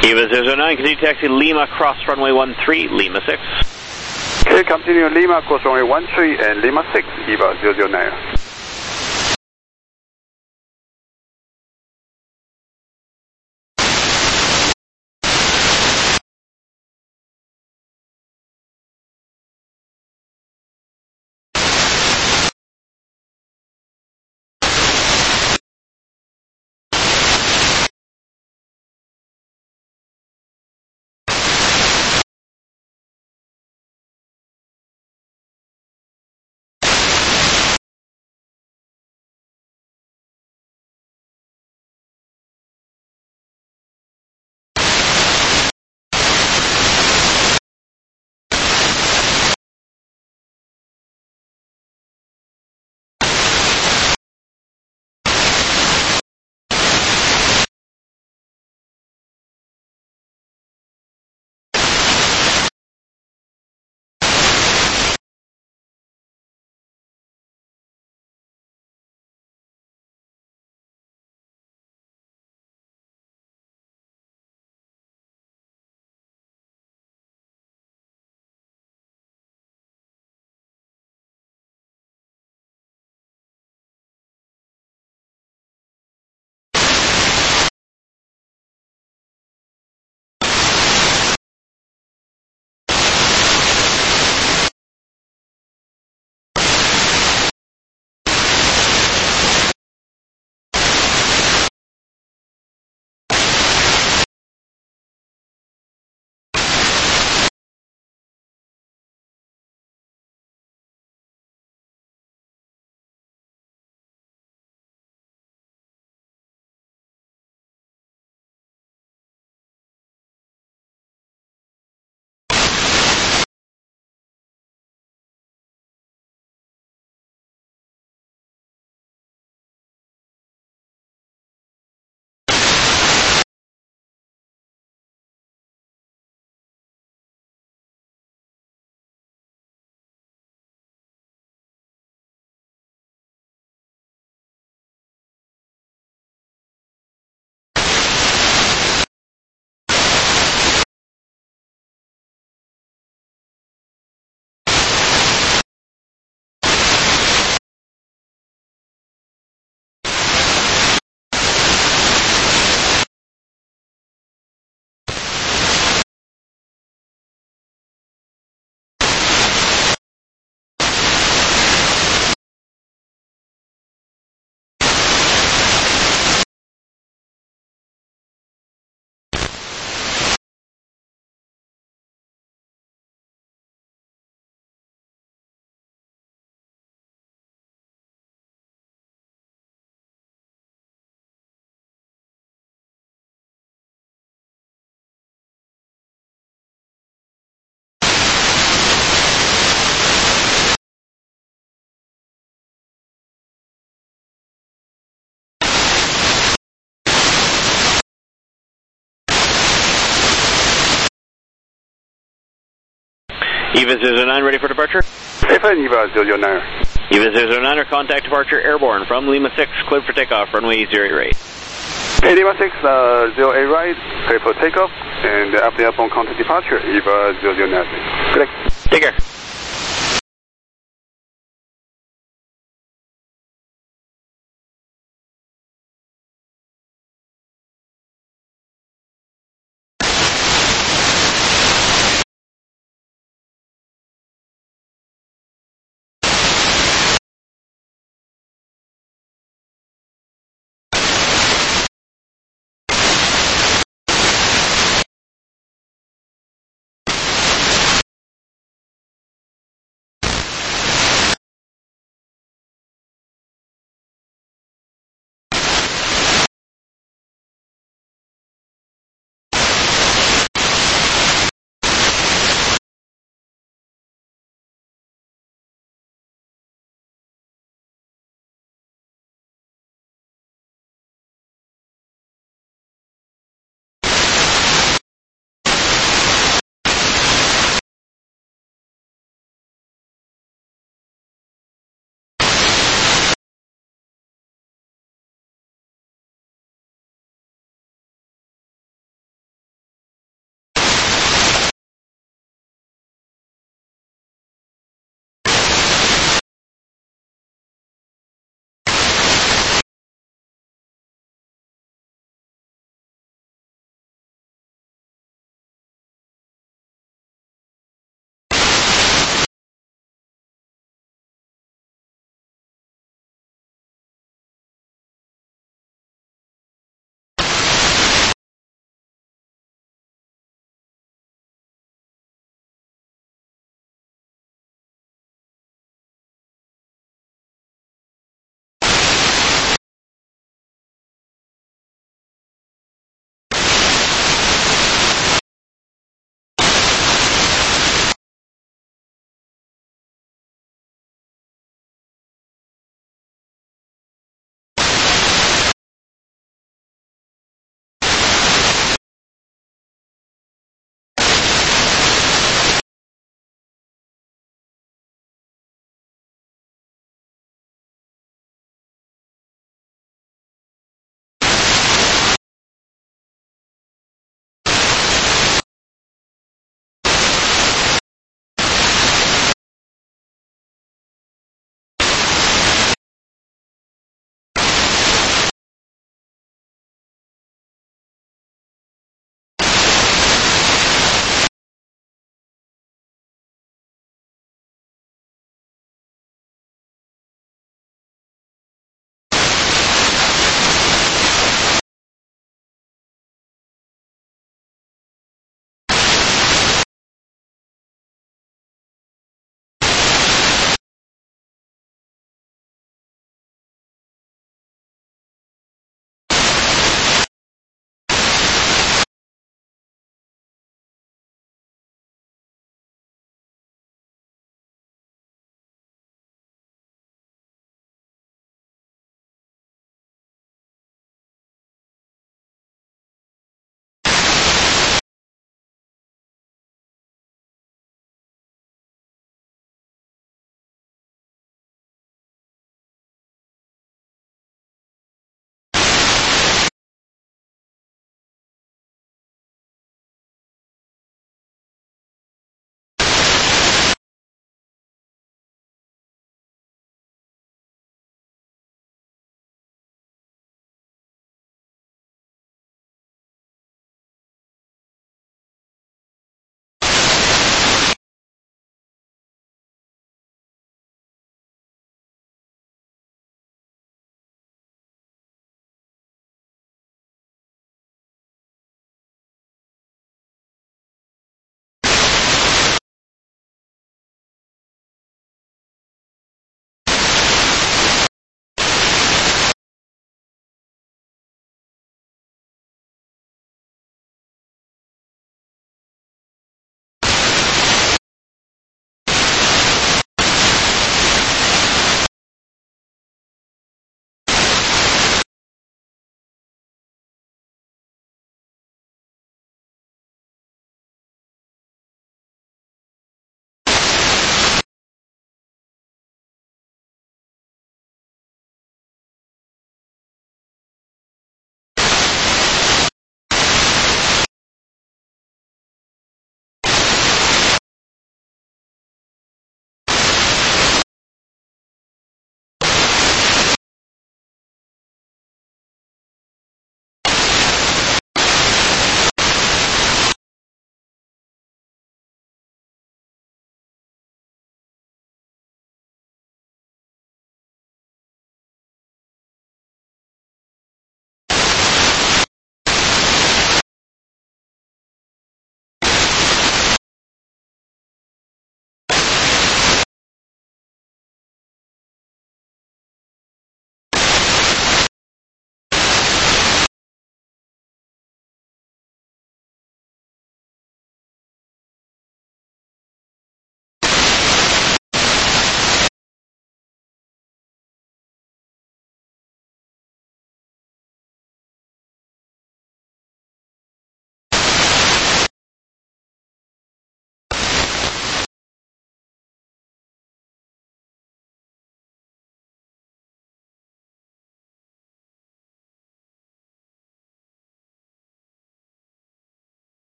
EVA 009, continue taxi Lima, cross runway 13, Lima 6. Okay, continue Lima, cross runway 13 and Lima 6, EVA 009. EVA 009, ready for departure? FN EVA 009. EVA 009, or contact departure airborne from Lima 6, cleared for takeoff, runway 08 right. Hey, Lima 6, 08 right, cleared for takeoff, and after upon contact departure, EVA 009. Good day. Take care.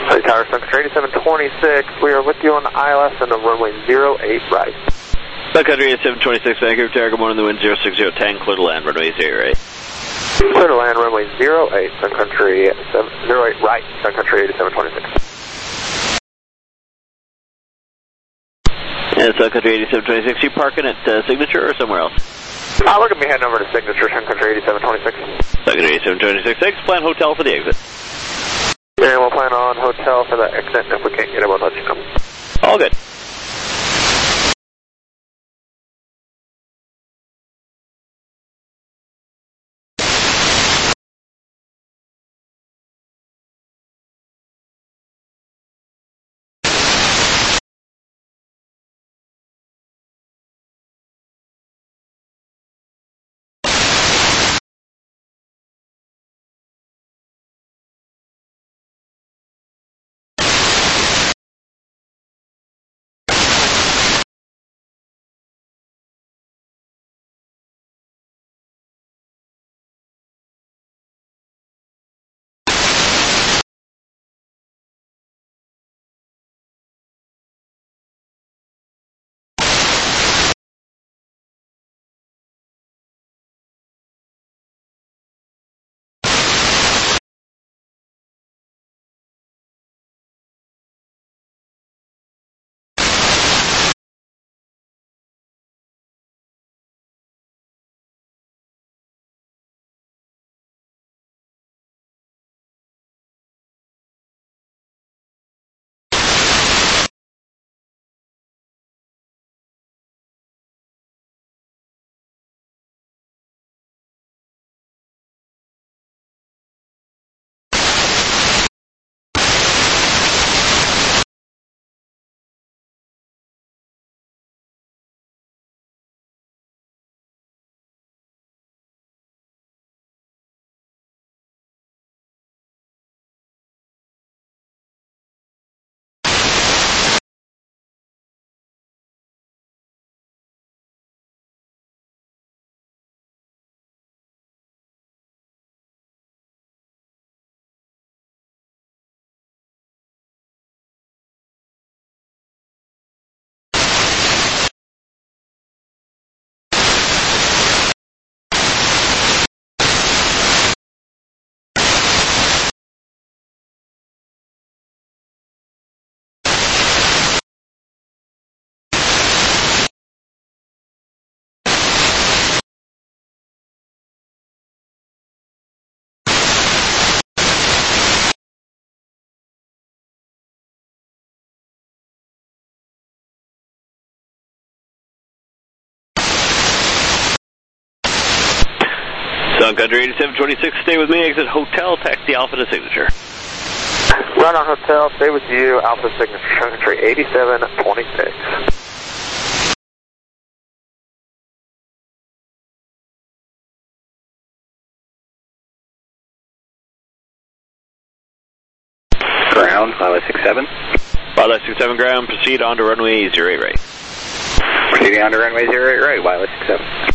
Tower Sun Country 8726, we are with you on the ILS and the runway 08 right. Sun Country 8726, Vancouver Tower, good morning, the wind 06010, clear to land, runway 08. Clear to land, runway 08, Sun Country 08 right, Sun Country 8726. And Sun Country 8726, you parking at Signature or somewhere else? We're going to be heading over to Signature, Sun Country 8726. Sun Country 8726, plan hotel for the exit. And we'll plan on hotel for the exit, and if we can't get it, we'll let you know. All good. Sun Country 8726, stay with me, exit hotel, taxi Alpha to Signature. Run on hotel, stay with you, Alpha Signature, Sun Country 8726. Ground, pilot 67. Pilot 67 ground, proceed on to runway 08 right. Proceeding on to runway 08 right, pilot 67.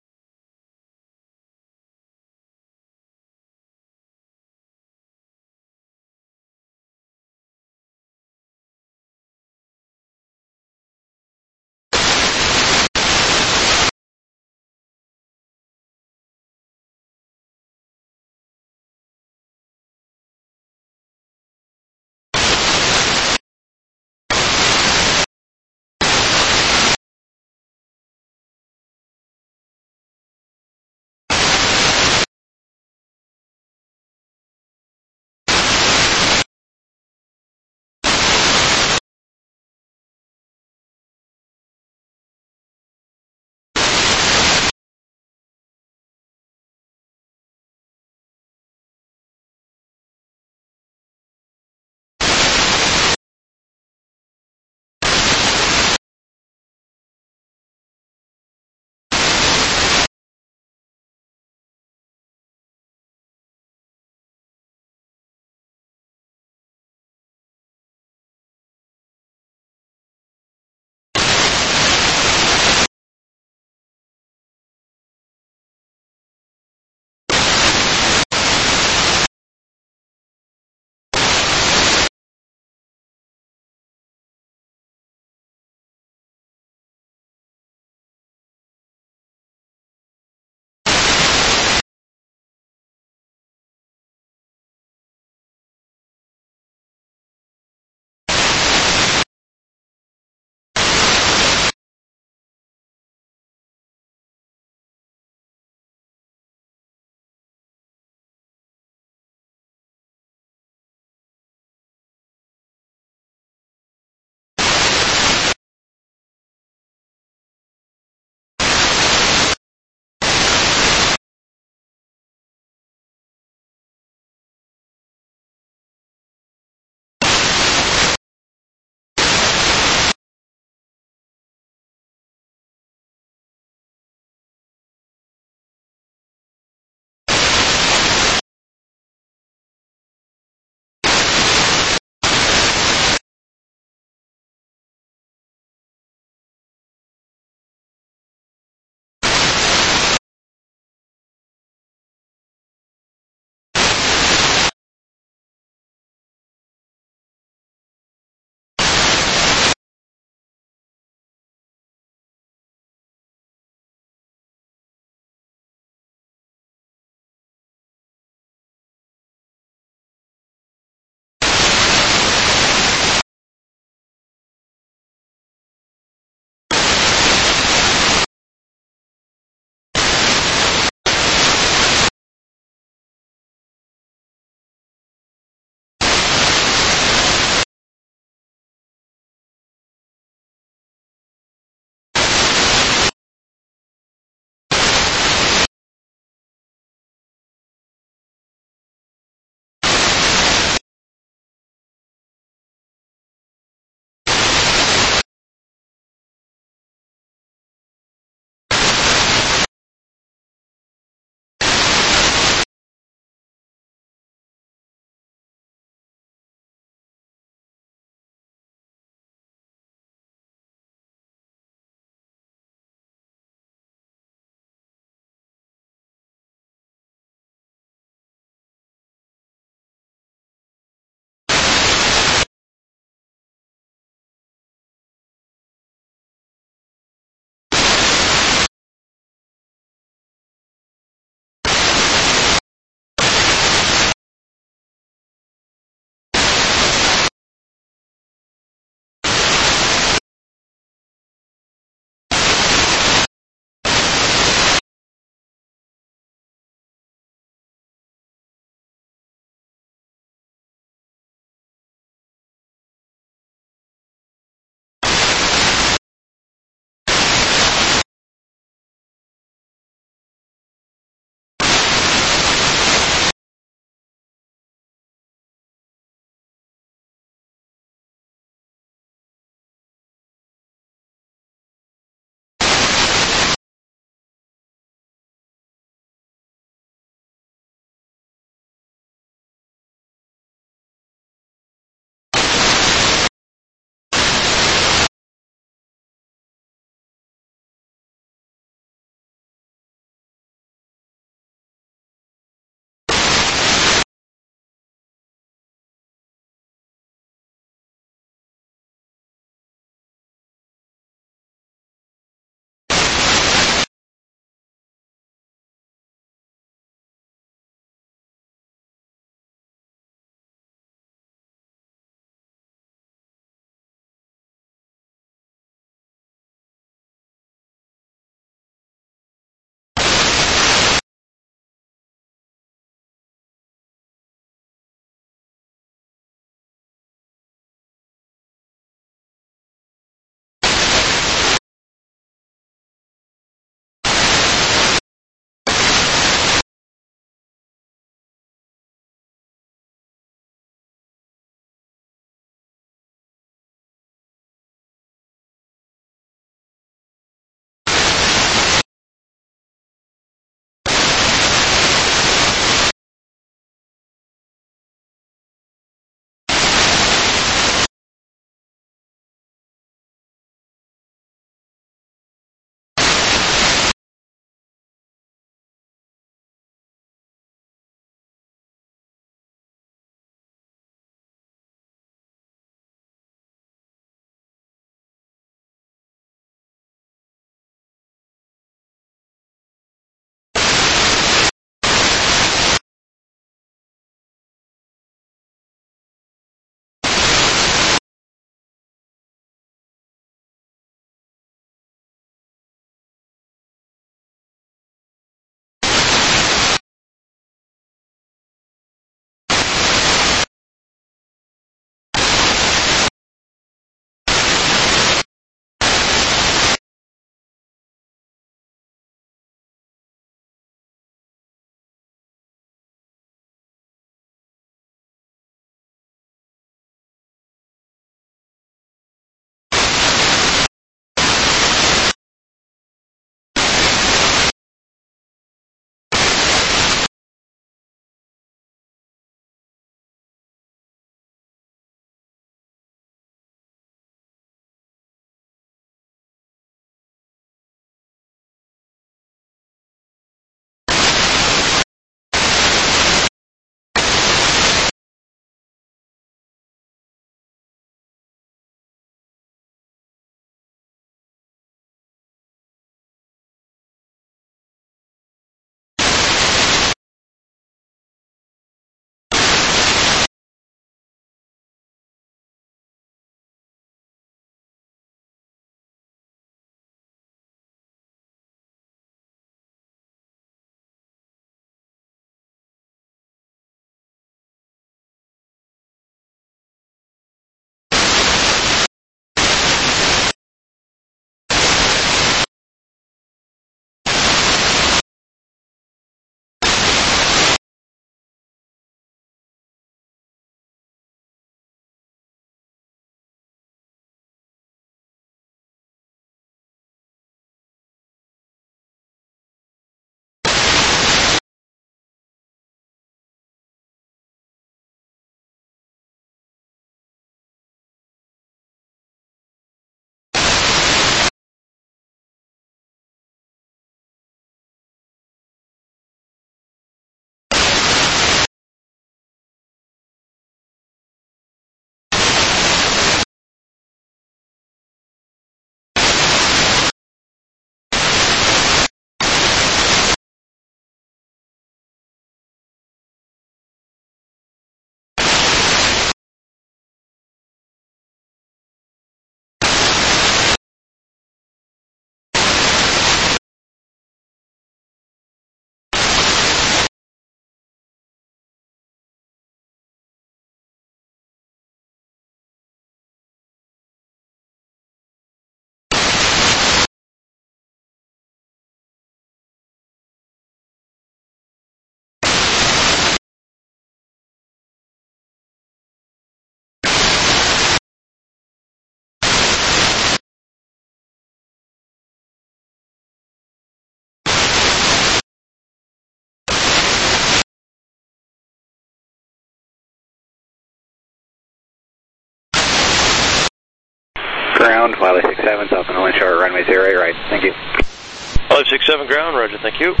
ground, Wally 67, South Holding Short, runway 08 right. Thank you. Wally 67 ground, roger, thank you.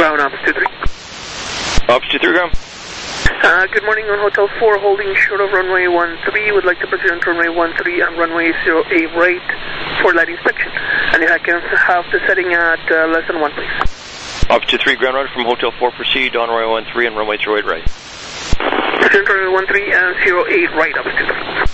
Ground Ops 23. Ops 23, ground. Good morning on Hotel 4, holding short of runway 13. Would like to proceed on runway 13 and runway 08 right for light inspection. And if I can have the setting at less than 1, please. Ops 23, ground roger from Hotel 4, proceed on runway 13 and runway 08 right. Proceed on runway 13 and 08 right, Ops 23.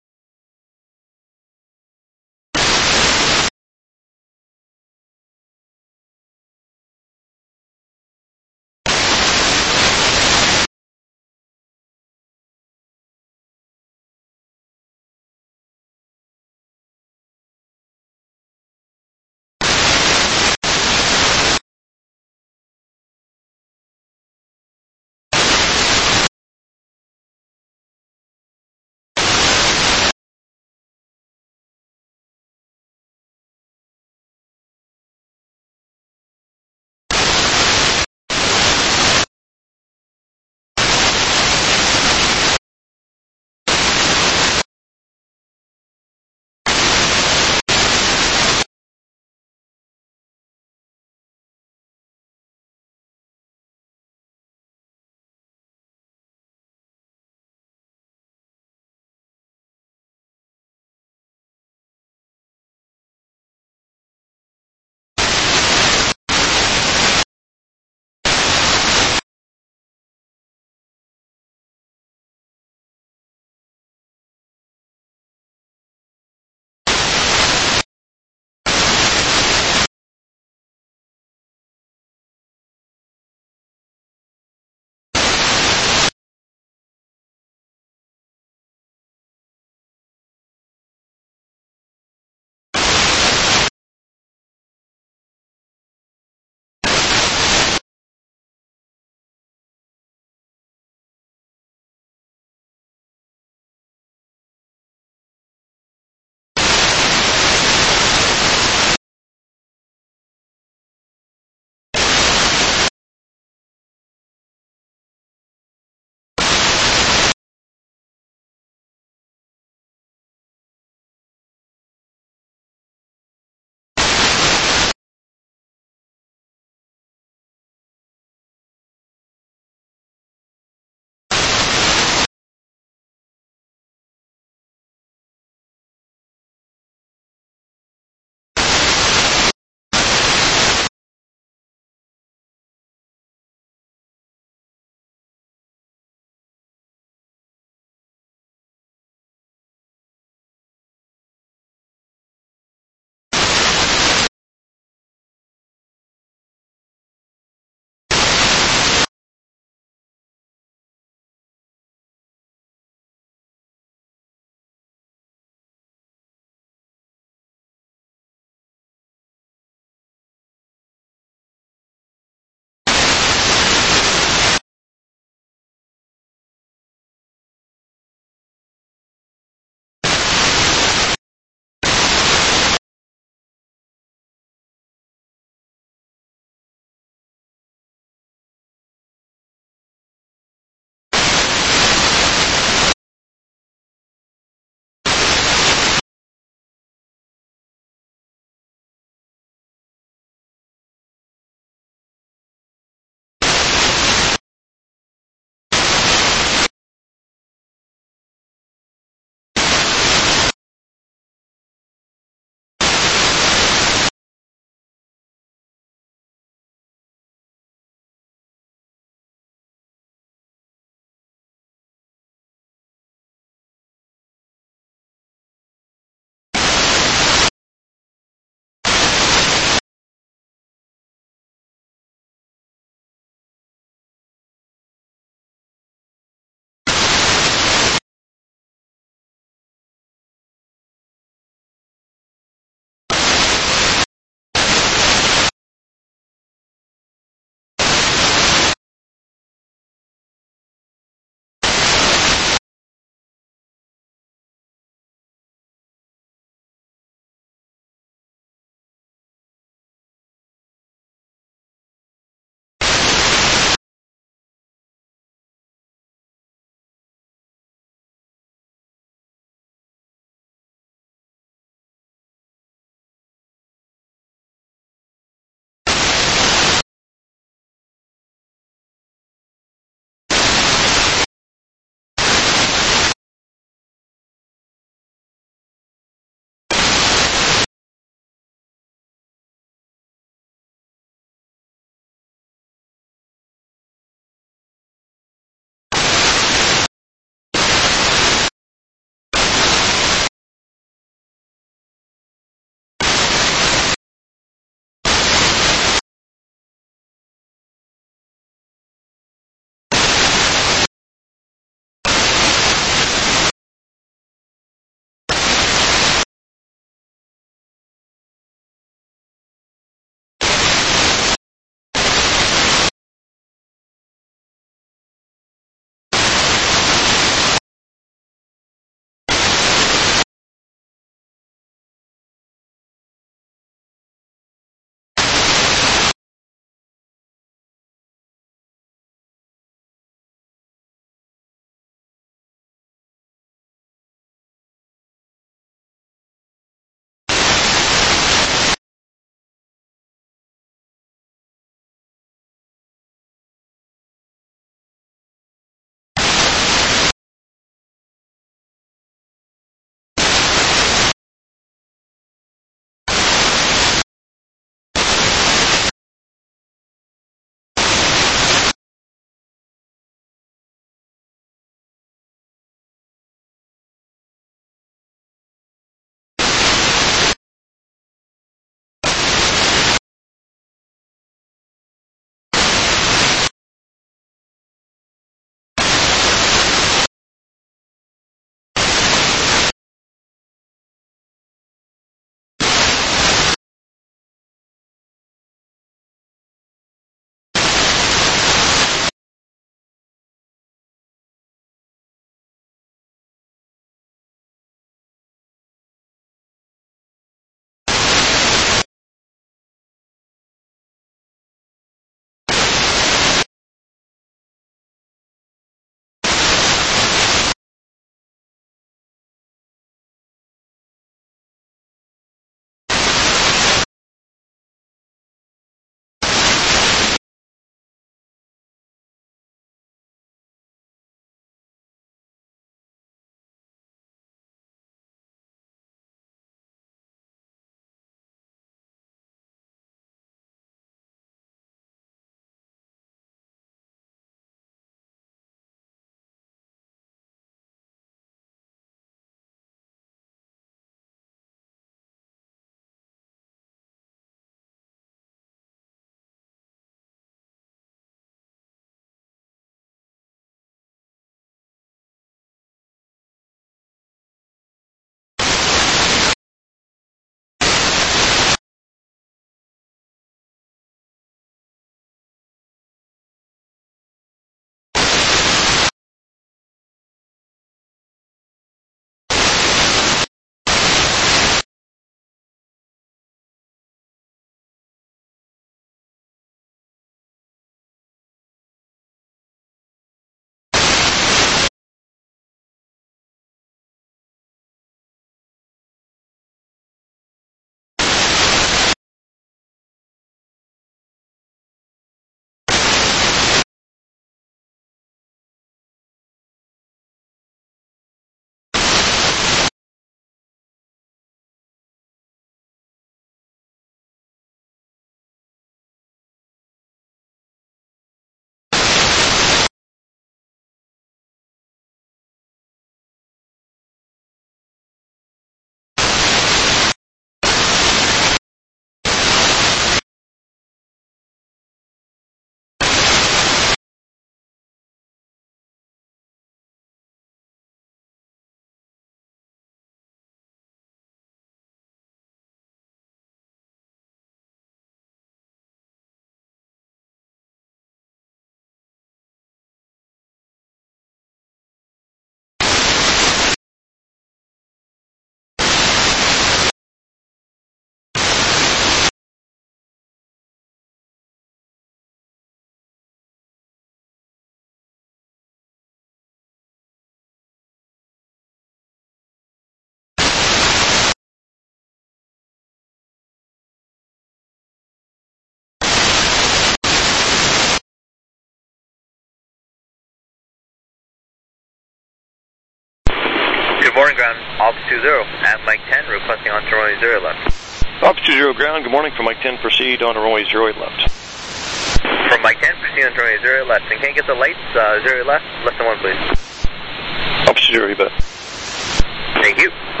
morning, ground, Alpha 20 at Mike 10, requesting onto runway 0 left. Alpha 20 ground, good morning from Mike 10, proceed on runway 08 left. From Mike 10, proceed on runway 0 left. And can you get the lights, 0 left, less than 1, please? Alpha 20, you bet. Thank you.